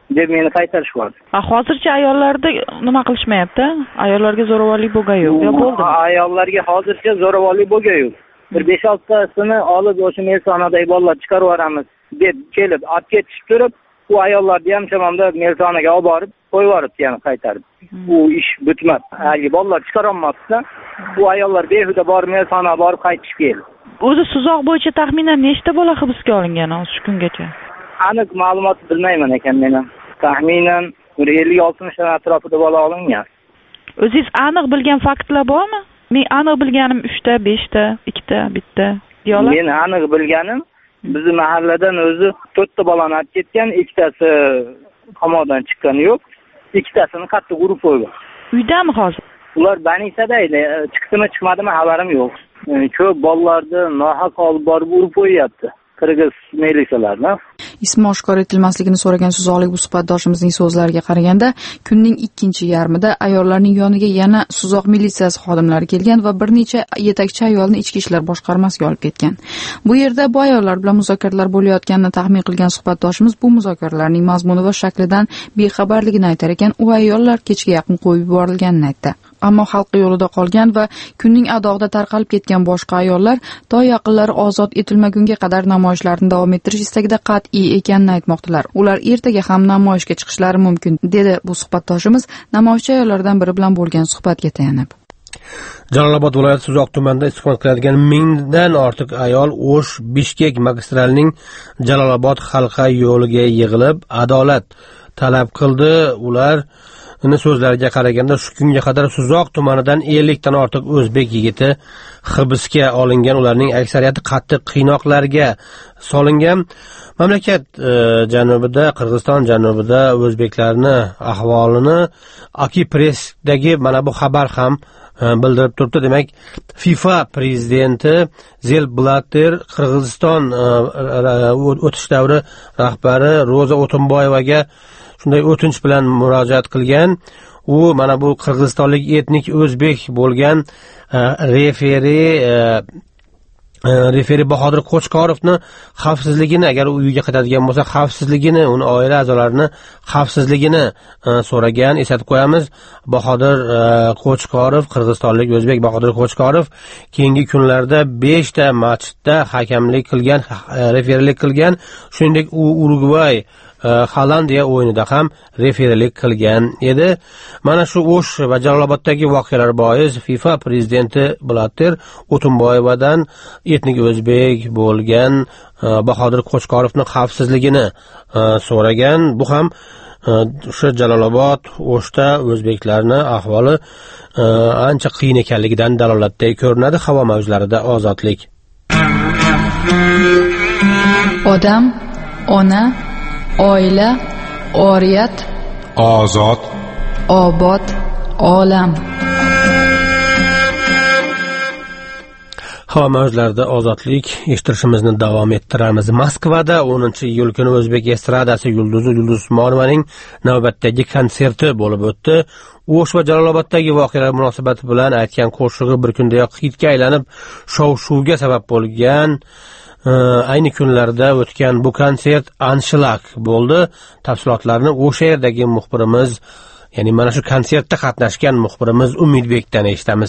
deb meni qaytarishyapti. Hozircha ayollarda nima qilishmayapti? Ayollarga zo'ravonlik bo'lgan yo'q, yo bo'ldimi? Ayollarga hozircha zo'ravonlik bo'lgan yo'q. Bir 5-6 tasini olib o'sha meltonadagi bolalar chiqarib yuboramiz deb kelib olib ketishib turib, u ayollarni ham shamonda meltonaga olib borib qo'yib yuboribdi, yana qaytarib. Bu ish bitmadi. Hali bolalar chiqara olmabdi. Bu ayollar behuda borib meltonaga borib qaytishib keldi. O'zi Suzoq bo'yicha taxminan nechta bola hibsga olingan shu kungacha? Aniq ma'lumot bilmayman ekan men ham. Taxminan 50-60 ta atrofida bola olingan. O'zingiz aniq bilgan faktlar bormi? Men aniq bilganim 3 ta, 5 ta, 2 ta, bitta diyorlar. Men aniq bilganim bizni mahalladan o'zi 4 ta bolani olib ketgan, 2 tasi qamoqdan chiqqani yo'q, 2 tasini qattiq urib qo'ygan. Uydami hozir? Ular Banisada edi, chiqdimi chiqmadimi xabarim yo'q. Ko'p bolalarni nohaq olib borib urib qo'yapti. Qirg'iz militsiyalarni. Ismi oshkor etilmasligini so'ragan Suzoqlik bu suhbatdoshimizning so'zlariga qaraganda, kunning ikkinchi yarmida ayollarning yoniga yana Suzoq militsiyasi xodimlari kelgan va bir necha yetakchi ayolni ichki ishlar boshqarmasiga olib ketgan. Bu yerda bu ayollar bilan muzokaralar bo'layotganini taxmin qilgan suhbatdoshimiz bu muzokaralarning mazmuni va shaklidan bexabarligini aytar ekan, u ayollar kechga yaqin qo'yib yuborilganini aytdi. Ammo xalqi yo'lida qolgan va kunning adog'ida tarqalib ketgan boshqa ayollar to yaqinlari ozod etilmagunga qadar namoyishlarni davom ettirish istagida qat'iy ekanini aytmoqdalar. Ular ertaga ham namoyishga chiqishlari mumkin, dedi bu suhbatdoshimiz namoyishchi ayollardan biri bilan bo'lgan suhbatga tayanib. Jalolobod viloyati Suzoq tumanida istiqomat qiladigan 1000 dan ortiq ayol O'sh-Bishkek magistralining Jalolobod halqa yo'liga yig'ilib adolat talab qildi. Ular so'zlariga qaraganda shu kunga qadar Suzoq tumanidan 50 dan ortiq o'zbek yigiti hibsga olingan, ularning aksariyati qattiq qiynoqlarga solingan. Mamlakat janubida, Qirg'iziston janubida o'zbeklarning ahvolini Aki Pressdagi mana bu xabar ham bildirib turibdi. Demak, FIFA prezidenti Zel Blatter Qirg'iziston o'tish davri rahbari Roza O'tinboyevaga shunday o'tinch bilan murojaat qilgan. U mana bu qirg'izistonlik etnik o'zbek bo'lgan referi Bahodir Qo'chqorovni xavfsizligini, agar u uyga qaytadigan bo'lsa, xavfsizligini, uni oila a'zolarini xavfsizligini so'ragan. Eslatib qo'yamiz, Bahodir Qo'chqorov, qirg'izistonlik o'zbek Bahodir Qo'chqorov keyingi kunlarda 5 ta matchda hakamlik qilgan, referilik qilgan. Shuningdek, u Urugvay Hollandiya o'yinida ham referilik qilgan edi. Mana shu O'sh va Jaloloboddagi voqealar bois FIFA prezidenti Blatter O'tinboyevadan etnik o'zbek bo'lgan Bahodir Qo'chqorovning xavfsizligini so'ragan. Bu ham o'sha Jalolobod, O'shda o'zbeklarning ahvoli ancha qiyin ekanligidan dalolatday ko'rinadi. Havo mavjlarida ozodlik. Odam, ona, oila, oriyat, ozod, obod, olam. Havo mavjlarida ozodlik eshittirishimizni davom ettiramiz. Moskvada 10-iyul kuni o'zbek estradasi yulduzi Yulduz Usmonovaning navbatdagi konserti bo'lib o'tdi. O'sh va Jaloloboddagi voqealar munosabati bilan aytgan qo'shig'i bir kundayoq xitga aylanib, shov-shuvga sabab bo'lgan. Ayni kunlarda o'tgan bu konsert anshlag bo'ldi. Tafsilotlarni o'sha yerdagi muxbirimiz, ya'ni mana shu konsertda qatnashgan muxbirimiz Umidbekdan eshitamiz.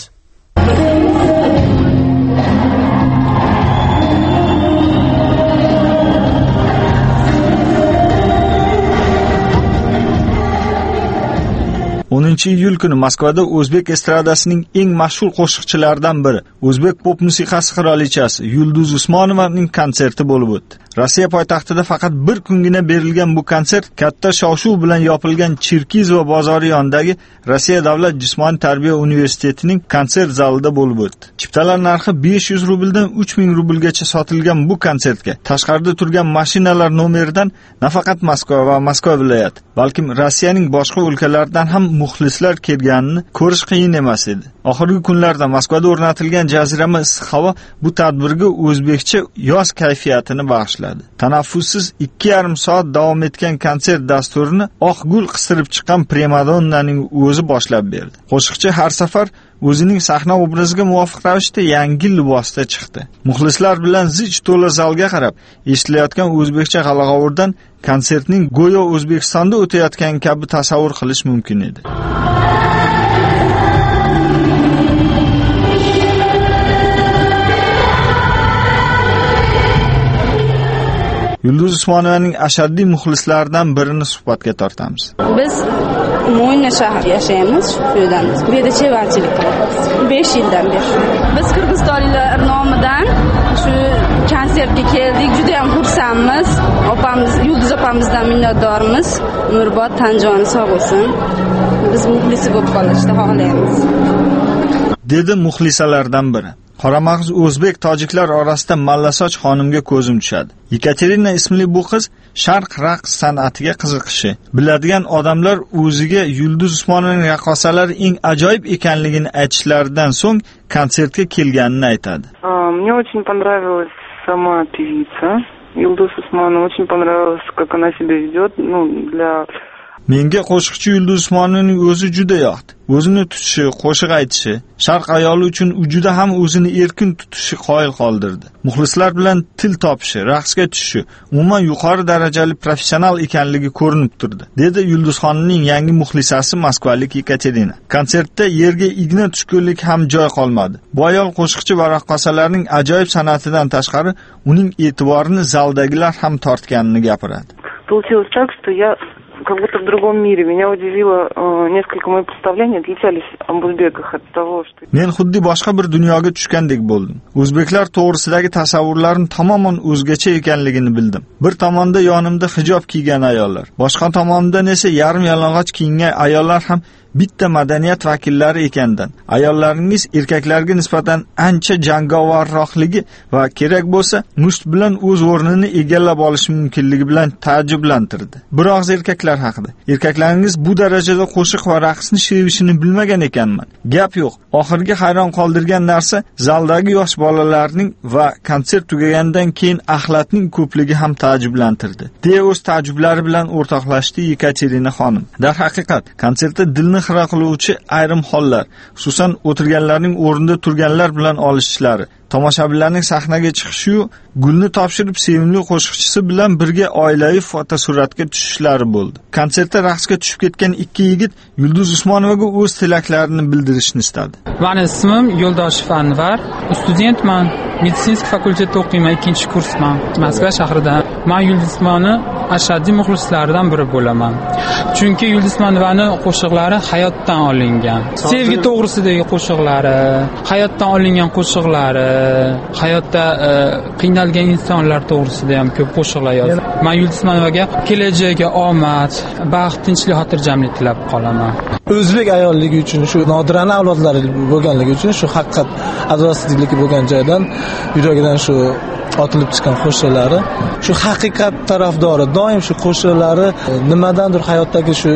iyul kuni Moskvada o'zbek estradasining eng mashhur qo'shiqchilaridan biri, o'zbek pop musiqasi qirolichasi Yulduz Usmonovaning konserti bo'lib o'tdi. Rossiya poytaxtida faqat bir kungina berilgan bu konsert katta shov-shuv bilan yopilgan Chirkizova bozori yonidagi Rossiya davlat jismoniy tarbiya universitetining konsert zalida bo'lib o'tdi. Chiptalar narxi 500 rubldan 3000 rublgacha sotilgan bu konsertga tashqarida turgan mashinalar nomeridan nafaqat Moskva va Moskva viloyati, balkim Rossiyaning boshqa o'lkalaridan ham muxlislar kelganini ko'rish qiyin emas edi. Oxirgi kunlarda Moskvada o'rnatilgan jazirama issiq havo bu tadbirga o'zbekcha yoz kayfiyatini bag'ishladi. boshladi. Tanaffussiz 2,5 soat davom etgan konsert dasturini oqgul qistirib chiqqan primadonnaning o'zi boshlab berdi. Qo'shiqchi har safar o'zining sahna obraziga muvofiq ravishda yangi libosda chiqdi. Muxlislar bilan zich to'la zalga qarab, eshitilayotgan o'zbekcha g'alag'ovurdan konsertning go'yo O'zbekistonda o'tayotgan kabi tasavvur qilish mumkin edi. Yulduz Usmonovaning ashaddiy muxlislaridan birini suhbatga tortamiz. Biz Mo'yna shahrida yashaymiz, shu yerdan. Bu yerda chevarchilik qilamiz. 5 yildan beri. Biz qirg'izistonliklar nomidan shu konsertga keldik. Juda ham xursandmiz. Opamiz, Yulduz opamizdan minnatdormiz. Umrbod Tanjoni sog' bo'lsin. Biz muxlisi bo'lib qolishni xohlaymiz. Dedi muxlisalardan biri. Qoramag'iz o'zbek tojiklar orasida mallasoch xonimga ko'zim tushadi. Yekaterina ismli bu qiz sharq raqs san'atiga qiziqishi, biladigan odamlar o'ziga Yulduz Usmonovaning raqqosalari eng ajoyib ekanligini aytishlaridan so'ng konsertga kelganini aytadi. Мне очень понравилась сама певица Yulduz Usmonova, очень понравилось, как она себя ведет, для Menga qo'shiqchi Yulduz Usmonovaning o'zi juda yoqdi. O'zini tutishi, qo'shiq aytishi, sharq ayoli uchun u juda ham o'zini erkin tutishi qoyil qoldirdi. Muxlislar bilan til topishi, raqsga tushishi, umuman yuqori darajali professional ekanligi ko'rinib turdi, dedi Yulduzxonning yangi muxlisasi moskvalik Yekaterina. Konsertda yerga igna tushkunlik ham joy qolmadi. Bu ayol qo'shiqchi va raqqosalarning ajoyib san'atidan tashqari uning e'tiborini zaldagilar ham tortganini gapiradi. Получилось так, что я как будто в другом мире. Меня удивило, несколько мои представления отличались об узбеках от того, что... Men xuddi boshqa bir dunyoga tushgandek bo'ldim. O'zbeklar to'g'risidagi tasavvurlarim tamoman o'zgacha ekanligini bildim. Bir tomonda yonimda hijob kiygan ayollar, boshqa tomondan esa yarim yalang'och kiyingan ayollar ham bitta madaniyat vakillari ekandan. Ayollaringiz erkaklarga nisbatan ancha jangovarroqligi va kerak bo'lsa musht bilan o'z o'rnini egallab olish mumkinligi bilan taajjublantirdi. Biroq erkaklar haqida. Erkaklaringiz bu darajada qo'shiq va raqsni sevishini bilmagan ekanman. Gap yo'q. Oxirgi hayron qoldirgan narsa zaldagi yosh bolalarning va konsert tugagandan keyin axlatning ko'pligi ham taajjublantirdi. deya o'z taajjublari bilan o'rtoqlashdi Yekaterina xonim. Darhaqiqat, konsertda dilni xira qiluvchi ayrim hollar, xususan o'tirganlarning o'rnida turganlar bilan olishishlari, tomoshabinlarning sahnaga chiqishi-yu, gulni topshirib sevimli qo'shiqchisi bilan birga oilaviy fotosuratga tushishlari bo'ldi. Konsertda raqsga tushib ketgan ikki yigit Yulduz Usmonovaga o'z tilaklarini bildirishni istadi. Meni ismim Yo'ldoshev Anvar, studentman. Meditsinskiy fakultetida o'qiyman, 2-kursman. Moskva shahrida. Men Yulduz Usmonova ashaddiy muxlislaridan biri bo'laman. Chunki Yulduz Usmonovaning qo'shiqlari hayotdan olingan. Sevgi to'g'risidagi qo'shiqlari, hayotdan olingan qo'shiqlari, hayotda qiynalgan insonlar to'g'risida ham ko'p qo'shiqlar yozdi. Men Yulduz Usmonovaga kelajagiga omad, baxt, tinchlik, xotirjamlik tilab qolaman. O'zbek ayolligi uchun, shu nodirana avlodlari bo'lganligi uchun, shu haqiqat adolatsizligi bo'lgan joydan yuragidan shu otilib chiqqan qo'shiqlari, shu haqiqat tarafdori, doim shu qo'shiqlari nimadandir hayotdagi shu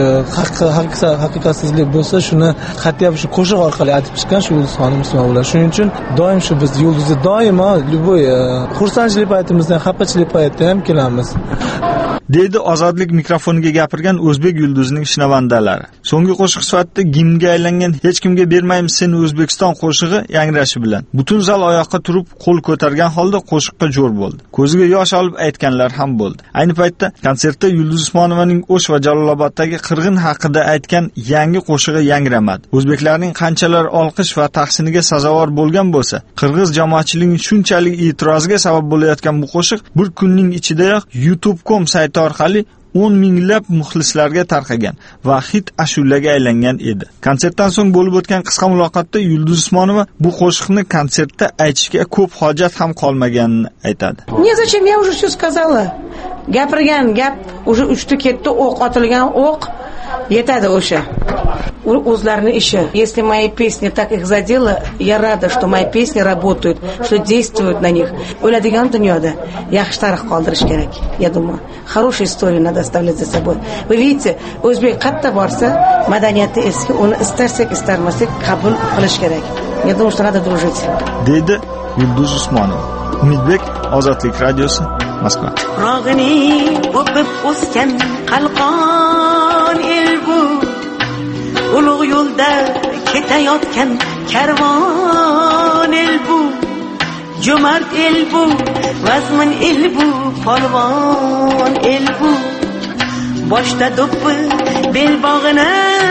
haqiqatsizlik bo'lsa, shuni qat'iy shu qo'shiq orqali aytib chiqqan shu Yulduzxonim Usmonova. Shuning uchun doim shu biz Yulduzni doimo любой xursandchilik paytimizda ham, xafachilik paytida ham kelamiz. deydi ozodlik mikrofoniga gapirgan o'zbek yulduzning shinavandalari. So'nggi qo'shiq sifatida gimnga aylangan Hech kimga bermaymiz seni O'zbekiston qo'shig'i yangrashi bilan butun zal oyoqqa turib qo'l ko'targan holda qo'shiqqa jo'r bo'ldi. Ko'ziga yosh olib aytganlar ham bo'ldi. Ayni paytda konsertda Yulduz Usmonovaning O'sh va Jaloloboddagi qirg'in haqida aytgan yangi qo'shig'i yangramadi. O'zbeklarning qanchalar olqish va tahsiniga sazovor bo'lgan bo'lsa, qirg'iz jamoatchiligining shunchalik e'tiroziga sabab bo'layotgan bu qo'shiq bir kunning ichidayoq youtube.com sayti orqali 10 minglab muxlislarga tarqagan va hit ashulaga aylangan edi. Konsertdan so'ng bo'lib o'tgan qisqa muloqotda Yulduz Usmonova bu qo'shiqni konsertda aytishga ko'p hojat ham qolmaganini aytadi. Nechachim, я уже все сказала. Gapirgan gap уже uchta ketdi, o'q otilgan o'q yetadi o'sha. O'zlarining ishi. Если мои песни так их задело, я рада, что мои песни работают, что действуют на них. O'ladigan dunyoda yaxshi tarix qoldirish kerak. Я думаю, хорошую историю надо оставлять за собой. Вы видите, o'zbek qayerda borsa, madaniyati eski, uni istarsak istarmasak qabul qilish kerak. Я думаю, что надо дружить. Deydi Yulduz Usmonova. Umidbek, Ozodlik radiosi. Moskva. Rog'ini o'pib o'sgan qalqon el bu, ulug' yo'lda ketayotgan karvon el bu, jo'mart el bu, vazmin el bu, polvon el bu. Boshda do'ppi belbog'ini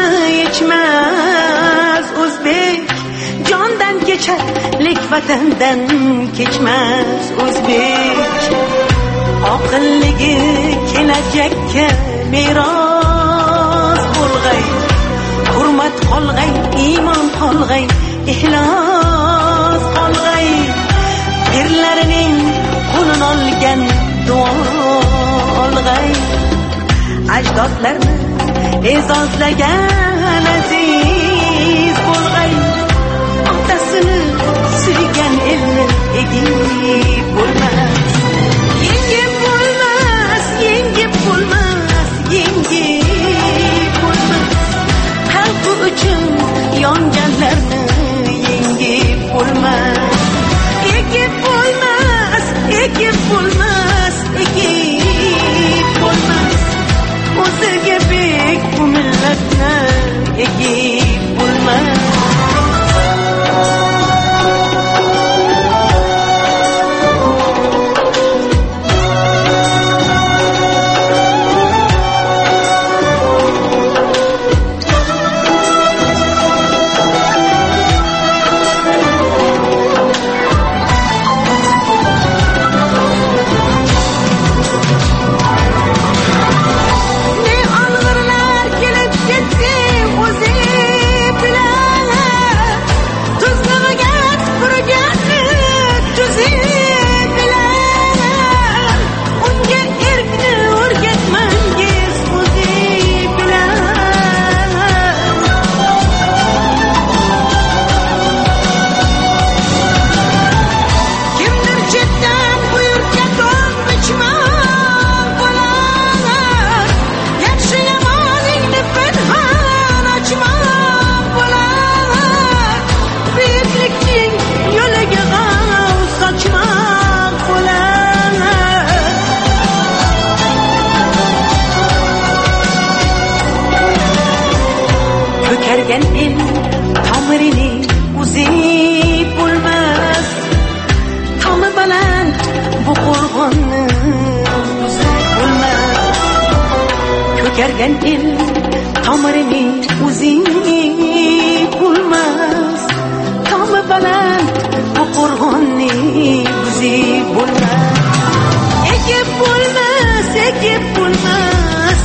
yechmas o'zbek, jondan kechar lek vatandan kechmas o'zbek. Oqilligi kelajakka meros bo'lg'ay, hurmat qolg'ay, iymon qolg'ay, ixlos qolg'ay. Erlarining qo'lin olgan duo olg'ay, ajdodlarni e'zozlagan aziz bo'lg'ay. Otasini suygan elni egib bo'lmas, yengib bo'lmas, yengib bo'lmas, yengib bo'lmas. Xalqi uchun yonganlarni yengib bo'lmas, egib bo'lmas, egib bo'lmas, egib bo'lmas. O'ziga bek bu millatni egib bo'lmas. Ko'kargan el tomirini o'zing bo'lmas, tomi baland bu qo'rg'onni buzib bo'lmas. Egib bo'lmas, egib bo'lmas,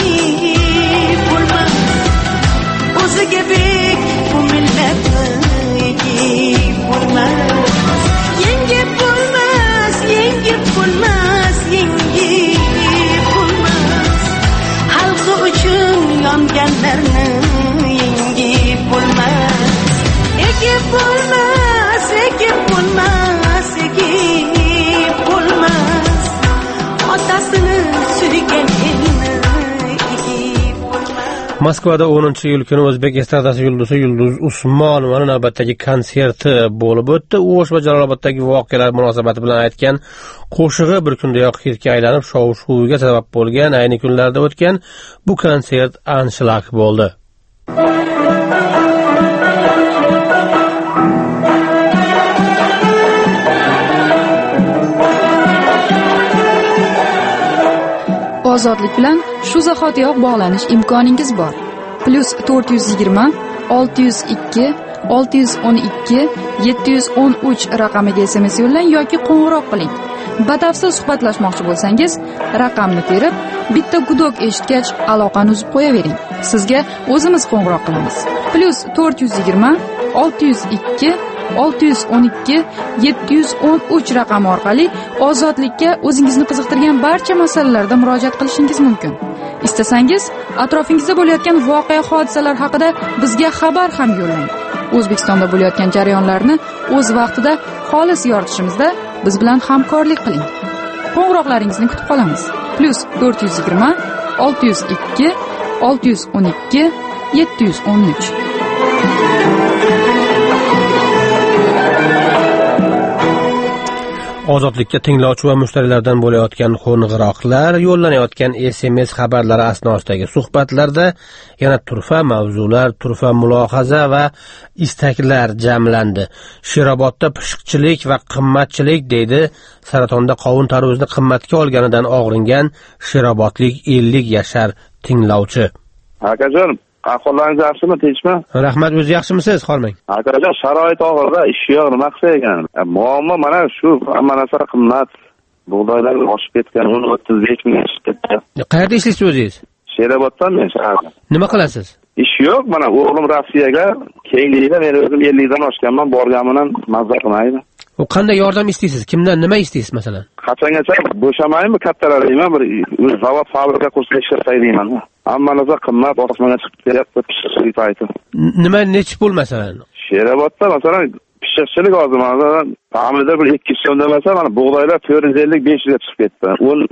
egib bo'lmas. O'ziga bek bu millatni egib bo'lmas. Yengib bo'lmas, yengib bo'lmas, yengib bo'lmas. Xalqi uchun yonganlarni yengib bo'lmas. Egib bo'lmas, egib bo'lmas, egib bo'lmas. Otasini suygan elni egib bo'lmas. Moskvada 10-iyul kuni o'zbek estradasi yulduzi Yulduz Usmonovaning navbatdagi konserti bo'lib o'tdi. U O'sh va Jaloloboddagi voqealar munosabati bilan aytgan qo'shig'i bir kundayoq xitga aylanib shov-shuvga sabab bo'lgan ayni kunlarda o'tgan bu konsert anshlag bo'ldi. Ozodlik bilan shu zahotiyoq bog'lanish imkoningiz bor. +420 602 612 713 raqamiga SMS yo'llang yoki qo'ng'iroq qiling. Batafsil suhbatlashmoqchi bo'lsangiz, raqamni terib, bitta gudok eshitgach aloqani uzib qo'yavering. Sizga o'zimiz qo'ng'iroq qilamiz. +420 602 612 713 raqami orqali ozodlikka o'zingizni qiziqtirgan barcha masalalarda murojaat qilishingiz mumkin. Istasangiz, atrofingizda bo'layotgan voqea hodisalar haqida bizga xabar ham yo'llang. O'zbekistonda bo'layotgan jarayonlarni o'z vaqtida xolis yoritishimizda biz bilan hamkorlik qiling. Qo'ng'iroqlaringizni kutib qolamiz. +420 602 612 713. Ozodlikka tinglovchi va mushtariylardan bo'layotgan qo'ng'iroqlar, yo'llanayotgan SMS xabarlari asnosidagi suhbatlarda yana turfa mavzular, turfa mulohaza va istaklar jamlandi. Sherobodda pishiqchilik va qimmatchilik deydi saratonda qovun tarvuzni qimmatga olganidan og'ringan sherobodlik 50 yashar tinglovchi. Akajon, ahvollaringiz yaxshimi, tinchmi? Rahmat, o'zi yaxshimisiz? Qolmang. Akajon, sharoit og'irda, ish yo'q, nima qilsa ekan? Muammo mana shu, hamma narsa qimmat. Bug'doylar oshib ketgan, 35 ming oshib ketdi. Qayerda ishlaysiz o'zingiz? Sheroboddan men shaharda. Nima qilasiz? Ish yo'q, mana o'g'lim Rossiyaga keyinlikda men o'zim 50 dan oshganman, borganman, mazza qilmaydi. U qanday yordam istaysiz? Kimdan nima istaysiz masalan? Qachongacha bo'shamaymi, kattalar deyman, bir zavod fabrika qursida ishlatay deyman. Hamma narsa qimmat, osmonga chiqib kelyapti, pishiqchilik payti. Nima nechib bo'l masalan? Sherobodda masalan pishiqchilik hozir mana ta'mirda bir 200 so'm demasa, mana bug'doylar 450-500 ga chiqib ketdi.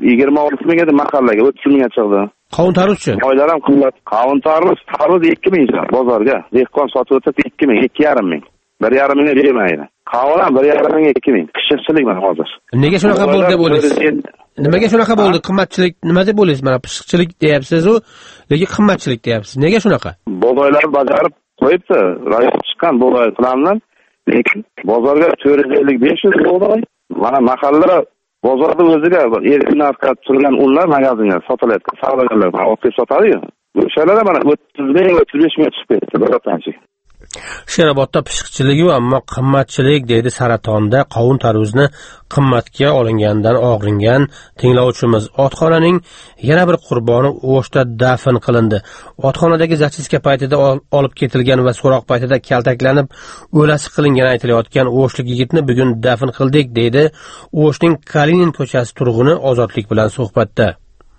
26 mingga mahallaga 30 mingga chiqdi. Qovun tarvuzchi? Oylar ham qimmat. Qovun tarvuz 2 ming bozorga. Dehqon sotib o'tsa 2 ming, 2,5 ming. 1,5 mingga bermaydi. Qovun ham 1,5 mingga 2 ming. Pishiqchilik mana hozir. Nega shunaqa bo'ldi deb o'ylaysiz? Nimaga shunaqa bo'ldi? Qimmatchilik nima deb o'ylaysiz? Mana pishiqchilik deyapsiz-ku, lekin qimmatchilik deyapsiz. Nega shunaqa? Bozorlar bajarib qo'yibdi. Rayon chiqqan bozor qilamlar. Lekin bozorga 450-500 bozor. Mana mahalla bozorda o'ziga erkin narxda turgan unlar magazinga sotilayotgan savdogarlar olib sotadi-yu. O'shalar mana 30 ming, 35 ming chiqib ketdi bir haftadan. Sherobodda pishiqchilik ammo qimmatchilik deydi saratonda qovun tarvuzni qimmatga olingandan og'ringan tinglovchimiz. Otxonaning yana bir qurboni O'shda dafn qilindi. Otxonadagi zachiska paytida olib ketilgan va so'roq paytida kaltaklanib o'lasi qilingan aytilayotgan O'shlik yigitni bugun dafn qildik deydi O'shning Kalinin ko'chasi turg'uni Ozodlik bilan suhbatda.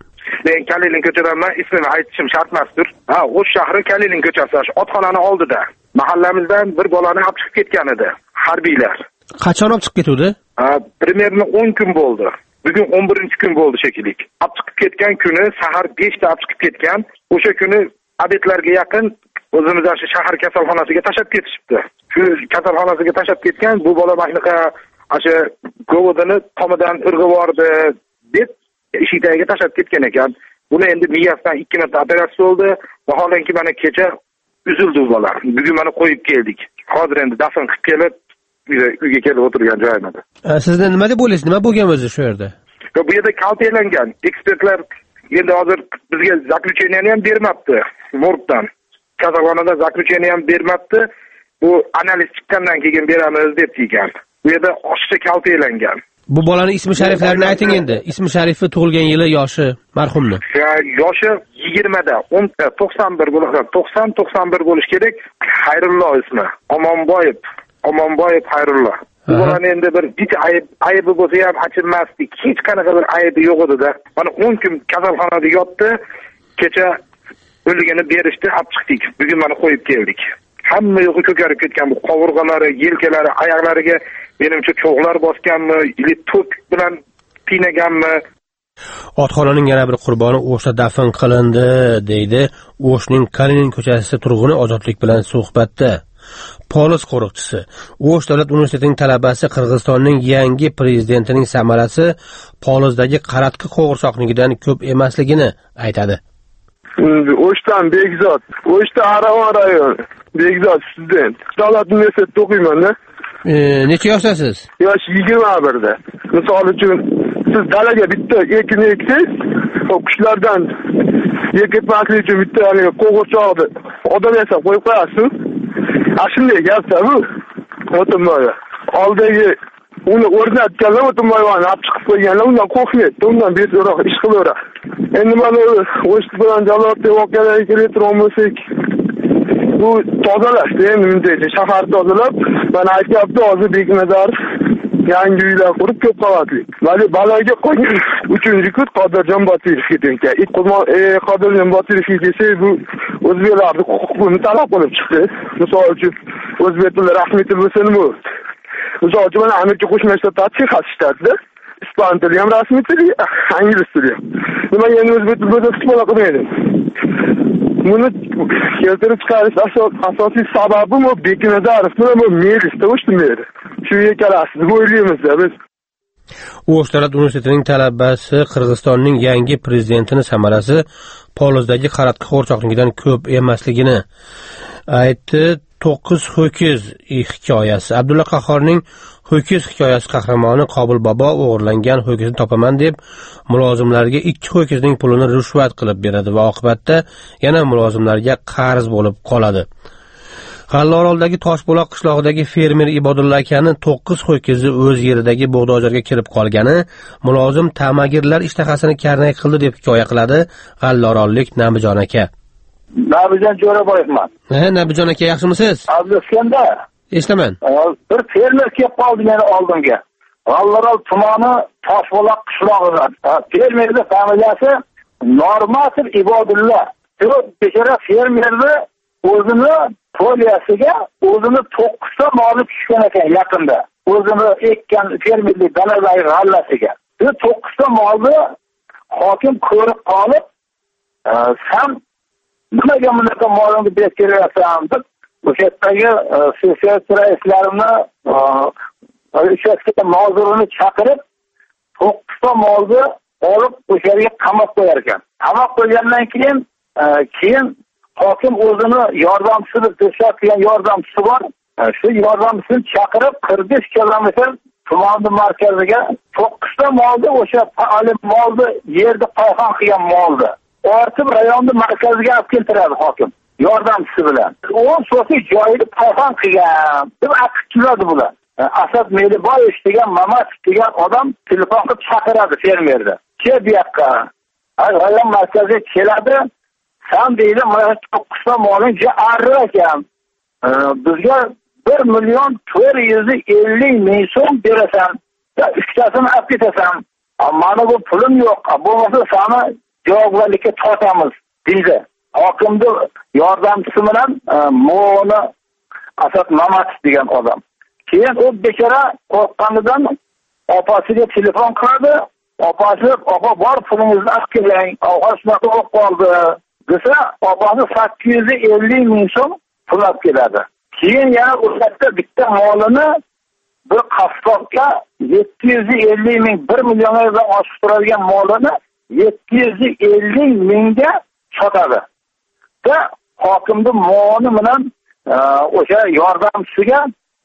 Men Kalinin ko'chasidan ismini aytishim shart emasdir. O'sh shahri Kalinin ko'chasi, otxonani oldida. Mahallamizdan bir bolani olib chiqib ketgan edi harbiylar. Qachon olib chiqib ketuvdi? Primerni 10 kun bo'ldi. Bugun 11-kun bo'ldi shekilli. Olib chiqib ketgan kuni sahar 5 da olib chiqib ketgan. O'sha kuni obedlarga yaqin o'zimiz shu shahar kasalxonasiga tashab ketishibdi. Shu kasalxonasiga tashab ketgan bu bola mahnaqa o'sha govodini tomidan irg'ib yordi deb eshikdagiga tashab ketgan ekan. Buni endi miyasidan 2 marta operatsiya bo'ldi. Vaholanki mana kecha üzüldü bola. Bugun mana qo'yib keldik. Hozir endi dafn qilib kelib, uyga kelib o'tirgan joyimda. Sizda nima deb o'ylaysiz? Nima bo'lgan o'zi shu yerda? Bu yerda kaltaklangan. Ekspertlar endi hozir bizga zaklучениeni ham bermabdi morgdan. Kasalxonada zaklучение ham bermabdi. Bu analiz chiqqandan keyin beramiz deb degan. Bu yerda oshcha kaltaklangan. Bu bolaning ismi shariflarini ayting endi. Ismi sharifi, tug'ilgan yili, yoshi marhumni. Yoshi 20 da, 91 bo'ladi. 90-91 bo'lish kerak. Xayrullo ismi. Omonboyev Xayrullo. Bu bolani endi bir hech aybi bo'lsa ham achinmasdi. Hech qanaqa bir aybi yo'q edi-da. Mana 10 kun kasalxonada yotdi. Kecha o'ligini berishdi, olib chiqdik. Bugun mana qo'yib keldik. Hamma yo'qi ko'karib ketgan, bu qovurg'alari, yelkalari, oyoqlariga menimcha cho'g'lar bosganmi, ili to'p bilan qiynaganmi. Otxonaning yana bir qurboni O'shda dafn qilindi deydi O'shning Kalinin ko'chasi turg'uni Ozodlik bilan suhbatda. Polis qo'riqchisi, O'sh davlat universitetining talabasi Qirg'izistonning yangi prezidentining samarasi Polizdagi qaratqi qo'g'irsoqligidan ko'p emasligini aytadi. O'shdan Bekzod, O'shda Aravon rayoni, Bekzod student. Davlat universitetida o'qiyman-da. Necha yoshdasiz? Yosh 21 da. Misol uchun siz dalaga bitta ekin eksangiz, qushlardan yeketmaslik uchun bitta qo'g'irchoqni odam yasab qo'yib qo'yasiz. Shunday gapda bu. O'tmoyga. Oldagi uni o'rnatganlar o'tmoyga olib chiqib qo'yganlar undan qo'rqmaydi. Undan bezo'roq ish qilaveradi. Endi mana o'sh bilan javob voqealarga keltirmosak, bu tozalash, endi bunday shahar tozalab, mana aytyapti hozir Beknazar yangi uylar qurib ko'p qavatli. Mana baloga qo'ygan 3-kun Qodirjon Botirovga tenka. Qodirjon Botirovga kelsa bu o'zbeklarning huquqini talab qilib chiqdi. Misol uchun o'zbek tili rasmiy til bo'lsa nima bo'ldi? Misol uchun mana Amerika Qo'shma Shtatlarida xasishdi. İspan tili ham rasmiy til, ingliz tili ham. Nima endi o'zbek tili bo'lsa istifoda qilmaydi. Buni keltirib chiqarish asosiy sababi bu Beknazarov bilan bu merisda o'shtirmaydi. Shu ikkalasi o'ylaymiz biz. O'sh davlat universitetining talabasi Qirg'izistonning yangi prezidentini samarasi polizdagi qaratqi qo'rchoqnikidan ko'p emasligini aytdi. 9 ho'kiz hikoyasi. Abdulla Qahhorning ho'kiz hikoyasi qahramoni Qobil bobo o'g'irlangan ho'kizni topaman deb mulozimlarga 2 ho'kizning pulini rushvat qilib beradi va oqibatda yana mulozimlarga qarz bo'lib qoladi. G'alloroldagi Toshbuloq qishlog'idagi fermer Ibodulla akani 9 ho'kizi o'z yeridagi bug'doyzorga kirib qolgani mulozim tamagirlar ishtahasini karnay qildi deb hikoya qiladi g'allorollik Nabijon aka. Nabijon Jo'raboyevman. Nabijon aka, yaxshimisiz? Abduskanda. Eshitaman. Bir fermer kelib qoldi meni oldimga. G'allorol tumani Toshbuloq qishlog'idan. Fermerning familiyasi Normatov Ibodulla. Shu bechora fermerni o'zini poliyasiga o'zini 9 ta moli tushgan ekan yaqinda. O'zini ekkan fermerlik daladagi g'allasiga. Shu 9 ta molni hokim ko'rib qolib, "Sen nimaga bunaqa molingni berib kelasan?" deb o'sha yerdagi sessiya raislarini, uchastka nozirini chaqirib 9 ta molni olib o'sha yerga qamab qo'yar ekan. Qamab qo'ygandan keyin hokim o'zini yordamchisini to'shab qilgan yordamchisi bor. Shu yordamchisini chaqirib 45 kilometr tumanning markaziga 9 ta molni o'sha molni yerda payhon qilgan molni ortib rayonni markaziga olib keltiradi hokim yordamchisi bilan. 10 so'tlik joyini payhon qilgan deb aqd tuzadi bular. Asad Meliboyev degan Mamat degan odam telefon qilib chaqiradi fermerni. "Kel bu yoqqa." Rayon markaziga keladi. "Sen deydi, mana 9 ta molingga arra ekan. Bizga 1.450.000 so'm berasan. 3tasini olib ketasan. Mana bu pulim yo'q. Bo'lmasa seni javobgarlikka tortamiz" deydi. Hokimning yordamchisi bilan Mo'ni Asad Mamat degan odam. Keyin u bechora qo'rqqanidan opasiga telefon qiladi. Opasi, "Opa, bor pulingizni olib keling. Og'ir shunaqa bo'lib qoldi" desa, opasi 850.000 so'm pul olib keladi. Keyin yana o'shatda bitta molini bir qassobga 750.000, 1 millionga oshib turadigan molini 750.000 ga sotadi. Va hokimning mo'ni bilan o'sha yordamchisiga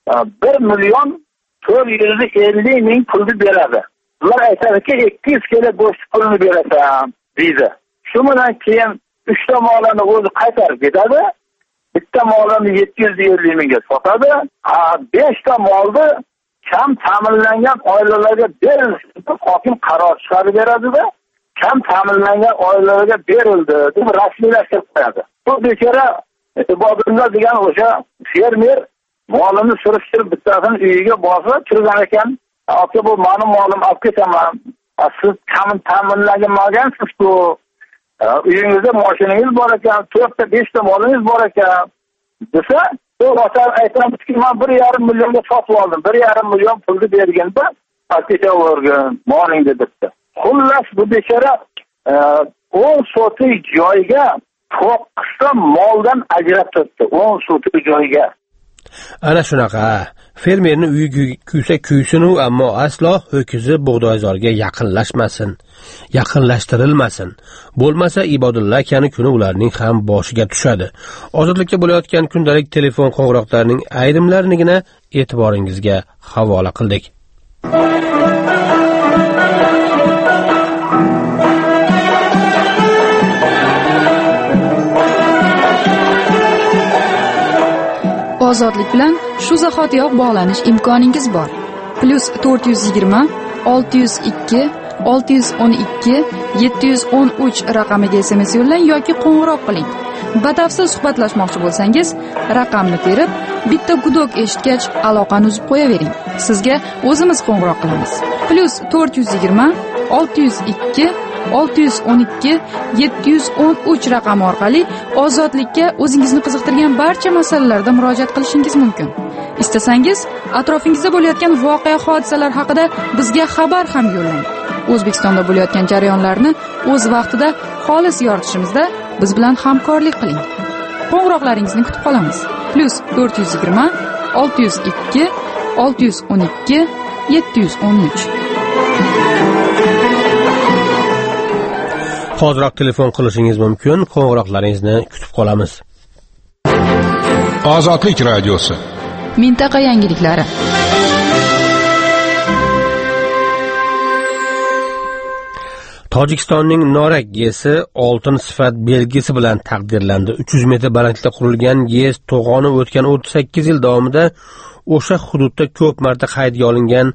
1.450.000 pulni beradi. Ular aytadiki, 200 kilo go'sht pulini berasan deydi. Shu bilan keyin 3 ta molini o'zi qaytarib ketadi. Bitta molini 750.000 ga sotadi. 5 ta molni kam ta'minlangan oilalarga berilsin deb hokim qaror chiqarib beradi-da, kam ta'minlangan oilalarga berildi deb rasmiylashtirib qo'yadi. Bu bechora Ibodulla degan o'sha fermer molini surishtirib bittasini uyiga bosib turgan ekan. "Aka, bu mening molim, olib ketaman. Siz ta'minlangansiz-ku. Uyingizda mashinangiz bor ekan, 4 ta 5 ta molingiz bor ekan" desa, u ota aytamizki, "Men 1.5 millionga sotib oldim. 1.5 million pulni berganda ketavergan molingni" debdi. Xullas bu bechora 10 sotik joyga 9 ta moldan ajratibdi. 10 sotik joyga. Ana shunaqa. Fermerning uyi kuysa kuysin, ammo aslo ho'kizi bug'doyzorga yaqinlashmasin, yaqinlashtirilmasin. Bo'lmasa Ibodulla akani kuni ularning ham boshiga tushadi. Ozodlikka bo'layotgan kundalik telefon qo'ng'iroqlarining ayrimlarini e'tiboringizga havola qildik. Ozodlik bilan shu zahotiyoq bog'lanish imkoningiz bor. +420 602 612 713 raqamiga SMS yo'llang yoki qo'ng'iroq qiling. Batafsil suhbatlashmoqchi bo'lsangiz, raqamni terib, bitta gudok eshitgach aloqani uzib qo'yavering. Sizga o'zimiz qo'ng'iroq qilamiz. +420 602 612 713 raqami orqali ozodlikka o'zingizni qiziqtirgan barcha masalalarda murojaat qilishingiz mumkin. Istasangiz, atrofingizda bo'layotgan voqea hodisalar haqida bizga xabar ham yo'llang. O'zbekistonda bo'layotgan jarayonlarni o'z vaqtida xolis yoritishimizda biz bilan hamkorlik qiling. Qo'ng'iroqlaringizni kutib qolamiz. +420 602 612 713 Hoziroq telefon qilishingiz mumkin. Qo'ng'iroqlaringizni kutib qolamiz. Ozodlik radiosi. Mintaqa yangiliklari. Tojikistonning Norak GESi oltin sifat belgisi bilan taqdirlandi. 300 metr balandlikda qurilgan GES to'g'oni o'tgan 38 yil davomida o'sha hududda ko'p marta qaydga olingan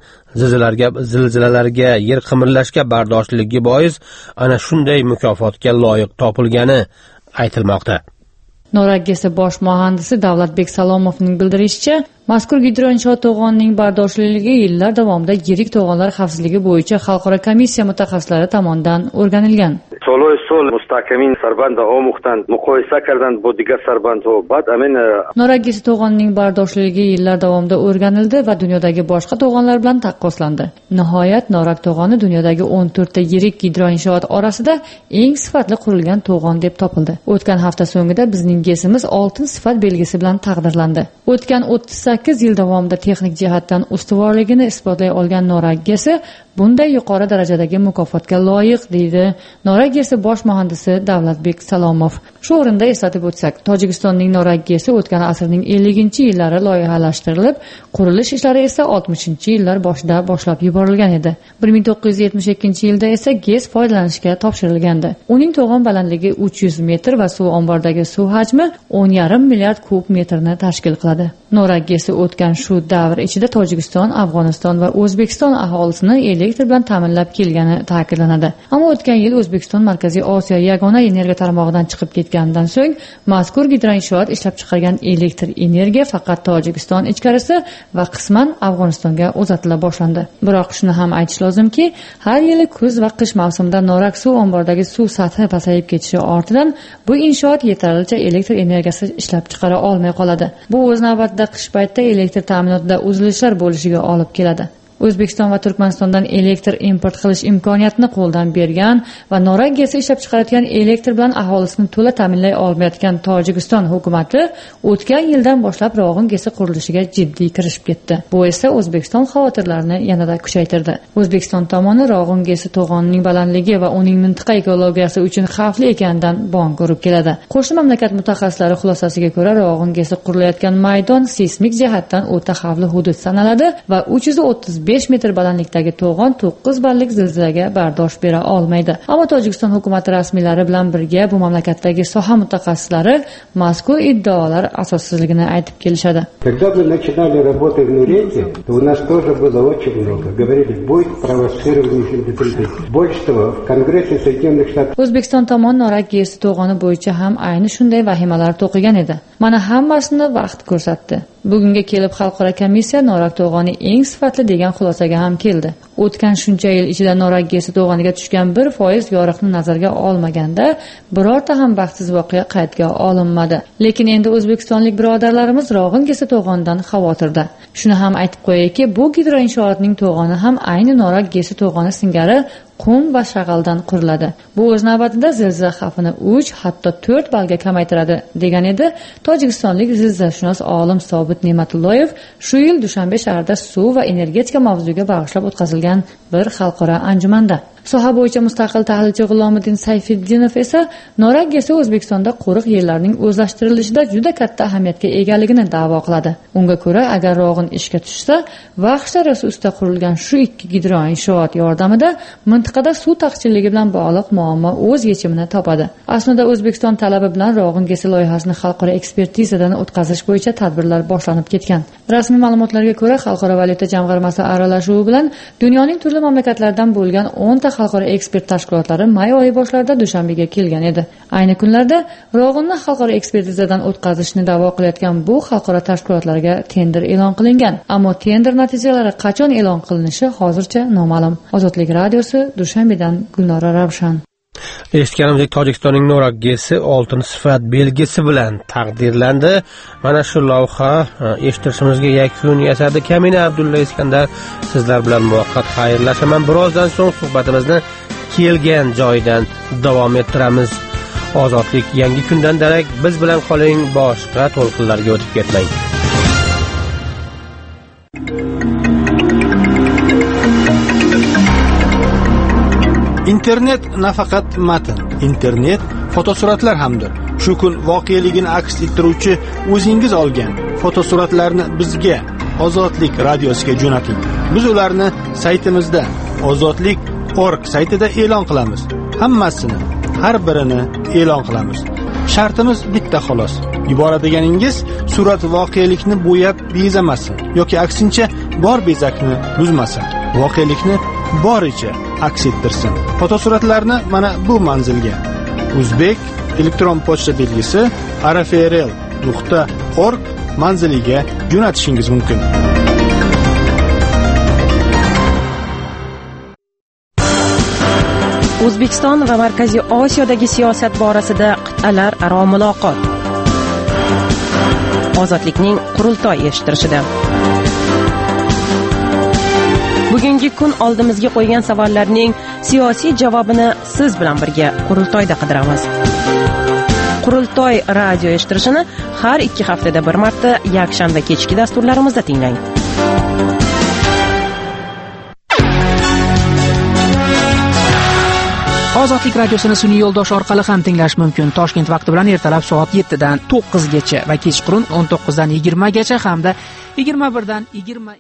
zilzilalarga, yer qimirlashga bardoshliligi bois ana shunday mukofotga loyiq topilgani aytilmoqda. Norak GESi bosh muhandisi Davlatbek Salomovning bildirishicha, mazkur gidroinshoot to'g'onining bardoshliligi yillar davomida yirik to'g'onlar xavfsizligi bo'yicha xalqaro komissiya mutaxassislari tomonidan o'rganilgan. سال مستحکمین سربند آموختند مقایسه کردند با دیگر سربندها. بعد امین Norak GESi to'g'onining bardoshliligi yillar davomida o'rganildi va dunyodagi boshqa to'g'onlar bilan taqqoslandi. Nihoyat Norak to'g'oni dunyodagi 14 ta yirik gidroinshoot orasida eng sifatli qurilgan to'g'on deb topildi. O'tgan hafta so'ngida bizning GESimiz oltin sifat belgisi bilan taqdirlandi. O'tgan 38 yil davomida texnik jihatdan ustuvorligini isbotlay olgan Norak GESi bunday yuqori darajadagi mukofotga loyiq, deydi Norak GESi bosh muhandisi Davlatbek Salomov. Shu o'rinda eslatib o'tsak, Tojikistonning Norak GESi o'tgan asrning 50-yillari loyihalashtirilib, qurilish ishlari esa 60-yillar boshida boshlab yuborilgan edi. 1972-yilda esa GES foydalanishga topshirilgandi. Uning to'g'on balandligi 300 metr va suv ombordagi suv hajmi 10,5 milliard kub metrni tashkil qiladi. Norak GESi o'tgan shu davr ichida Tojikiston, Afg'oniston va O'zbekiston aholisini elektr bilan ta'minlab kelgani ta'kidlanadi. Ammo o'tgan yil O'zbekiston Markaziy Osiyo yagona energiya tarmog'idan chiqib ketganidan so'ng mazkur gidroinshoot ishlab chiqargan elektr energiya faqat Tojikiston ichkarisi va qisman Afg'onistonga uzatila boshlandi. Biroq shuni ham aytish lozimki, har yili kuz va qish mavsumida Norak suv ombordagi suv sathi pasayib ketishi ortidan bu inshoot yetarlicha elektr energiyasi ishlab chiqara olmay qoladi. Bu o'z navbatida qish paytida elektr ta'minotida uzilishlar bo'lishiga olib keladi. O'zbekiston va Turkmanistondan elektr import qilish imkoniyatini qo'ldan bergan va Norak GESi ishlab chiqarayotgan elektr bilan aholisini to'la ta'minlay olmayotgan Tojikiston hukumati o'tgan yildan boshlab Rog'in GESi qurilishiga jiddiy kirishib ketdi. Bu esa O'zbekiston xavotirlarini yanada kuchaytirdi. O'zbekiston tomoni Rog'in GESi to'g'onining balandligi va uning mintaqa ekologiyasi uchun xavfli ekanidan bong urib keladi. Qo'shni mamlakat mutaxassislari xulosasiga ko'ra, Rog'in GESi qurilayotgan maydon seysmik jihatdan o'ta xavfli hudud sanaladi va 335 metr balandlikdagi to'g'on 9 ballik zilzilaga bardosh bera olmaydi. Ammo Tojikiston hukumati rasmiylari bilan birga bu mamlakatdagi soha mutaxassislari mazkur iddaolar asossizligini aytib kelishadi. Когда мы начинали работать в Нурете, то у нас тоже было очень много. Говорили, будет провоцирование землетрясения. Больше того, в Конгрессе Соединенных Штатов O'zbekiston tomon Norak GESi to'g'oni bo'yicha ham ayni shunday vahimalar to'qigan edi. Mana hammasini vaqt ko'rsatdi. Bugunga kelib xalqaro komissiya Norak to'g'oni eng sifatli degan xulosaga ham keldi. O'tgan shuncha yil ichida Norak GESi to'g'oniga tushgan 1% yoriqni nazarga olmaganda birorta ham baxtsiz voqea qaydga olinmadi. Lekin endi o'zbekistonlik birodarlarimiz Rog'in GESi to'g'onidan xavotirda. Shuni ham aytib qo'yayki, bu gidroinshootning to'g'oni ham ayni Norak GESi to'g'oni singari qum va shag'aldan quriladi. Bu o'z navbatida zilzila xavfini 3, hatto 4 balga kamaytiradi, degan edi tojikistonlik zilzilashunos olim Sobit Ne'matulloyev shu yil Dushanbe shahrida suv va energetika mavzuga bag'ishlab o'tkazilgan bir xalqaro anjumanda. Soha bo'yicha mustaqil tahlilchi G'ulomiddin Sayfiddinov esa Norak GESi O'zbekistonda qo'riq yerlarning o'zlashtirilishida juda katta ahamiyatga egaligini da'vo qiladi. Unga ko'ra, agar Rog'in ishga tushsa, vaqt darasi ustida qurilgan shu ikki gidroinshoot yordamida mintaqada suv taqchilligi bilan bog'liq muammo o'z yechimini topadi. Aslida O'zbekiston talabi bilan Rog'in GESi loyihasini xalqaro ekspertizadan o'tkazish bo'yicha tadbirlar boshlanib ketgan. Rasmiy ma'lumotlarga ko'ra, Xalqaro valyuta jamg'armasi aralashuvi bilan dunyoning turli mamlakatlaridan bo'lgan 10 ta xalqaro ekspert tashkilotlari may oyi boshlarida Dushanbega kelgan edi. Ayni kunlarda Rog'inni xalqaro ekspertizadan o'tkazishni da'vo qilayotgan bu xalqaro tashkilotlarga tender e'lon qilingan, ammo tender natijalari qachon e'lon qilinishi hozircha noma'lum. Ozodlik radiosi Dushanbedan Gulnora Ravshan. Eshitganimizdek, Tojikistonning Norak GESi oltin sifat belgisi bilan taqdirlandi. Mana shu lavha eshitishimizga yakun yasadi. Kamina Abdulla Iskandar sizlar bilan muvaqqat xayrlashaman. Birozdan so'ng suhbatimizni kelgan joyidan davom ettiramiz. Ozodlik yangi kundan darak, biz bilan qoling, boshqa to'lqinlarga o'tib ketmang. Internet nafaqat matn, internet fotosuratlar hamdir. Shu kun voqeligini aks ettiruvchi o'zingiz olgan fotosuratlarni bizga Ozodlik radiosiga jo'nating. Biz ularni saytimizda ozodlik.org saytida e'lon qilamiz. Hammasini, har birini e'lon qilamiz. Shartimiz bitta xolos. Yuboradiganingiz surat voqelikni bo'yab bezamasin yoki aksincha bor bezakni buzmasin. Voqelikni boricha aks ettirsin. Fotosuratlarni mana bu manzilga Uzbek elektron pochta belgisi arafrl.org manziliga jo'natishingiz mumkin. O'zbekiston va Markaziy Osiyodagi siyosat borasida qit'alararo muloqot. Ozodlikning qurultoy eshittirishida. Bugungi kun oldimizga qo'ygan savollarning siyosiy javobini siz bilan birga qurultoyda qidiramiz. Qurultoy radio eshittirishini har 2 haftada bir marta yakshanba kechki dasturlarimizda tinglang. Ozodlik radiosini sun'iy yo'ldosh orqali ham tinglash mumkin. Toshkent vaqti bilan ertalab soat 7 dan 9 gacha va kechqurun 19 dan 20 gacha hamda 21 dan 20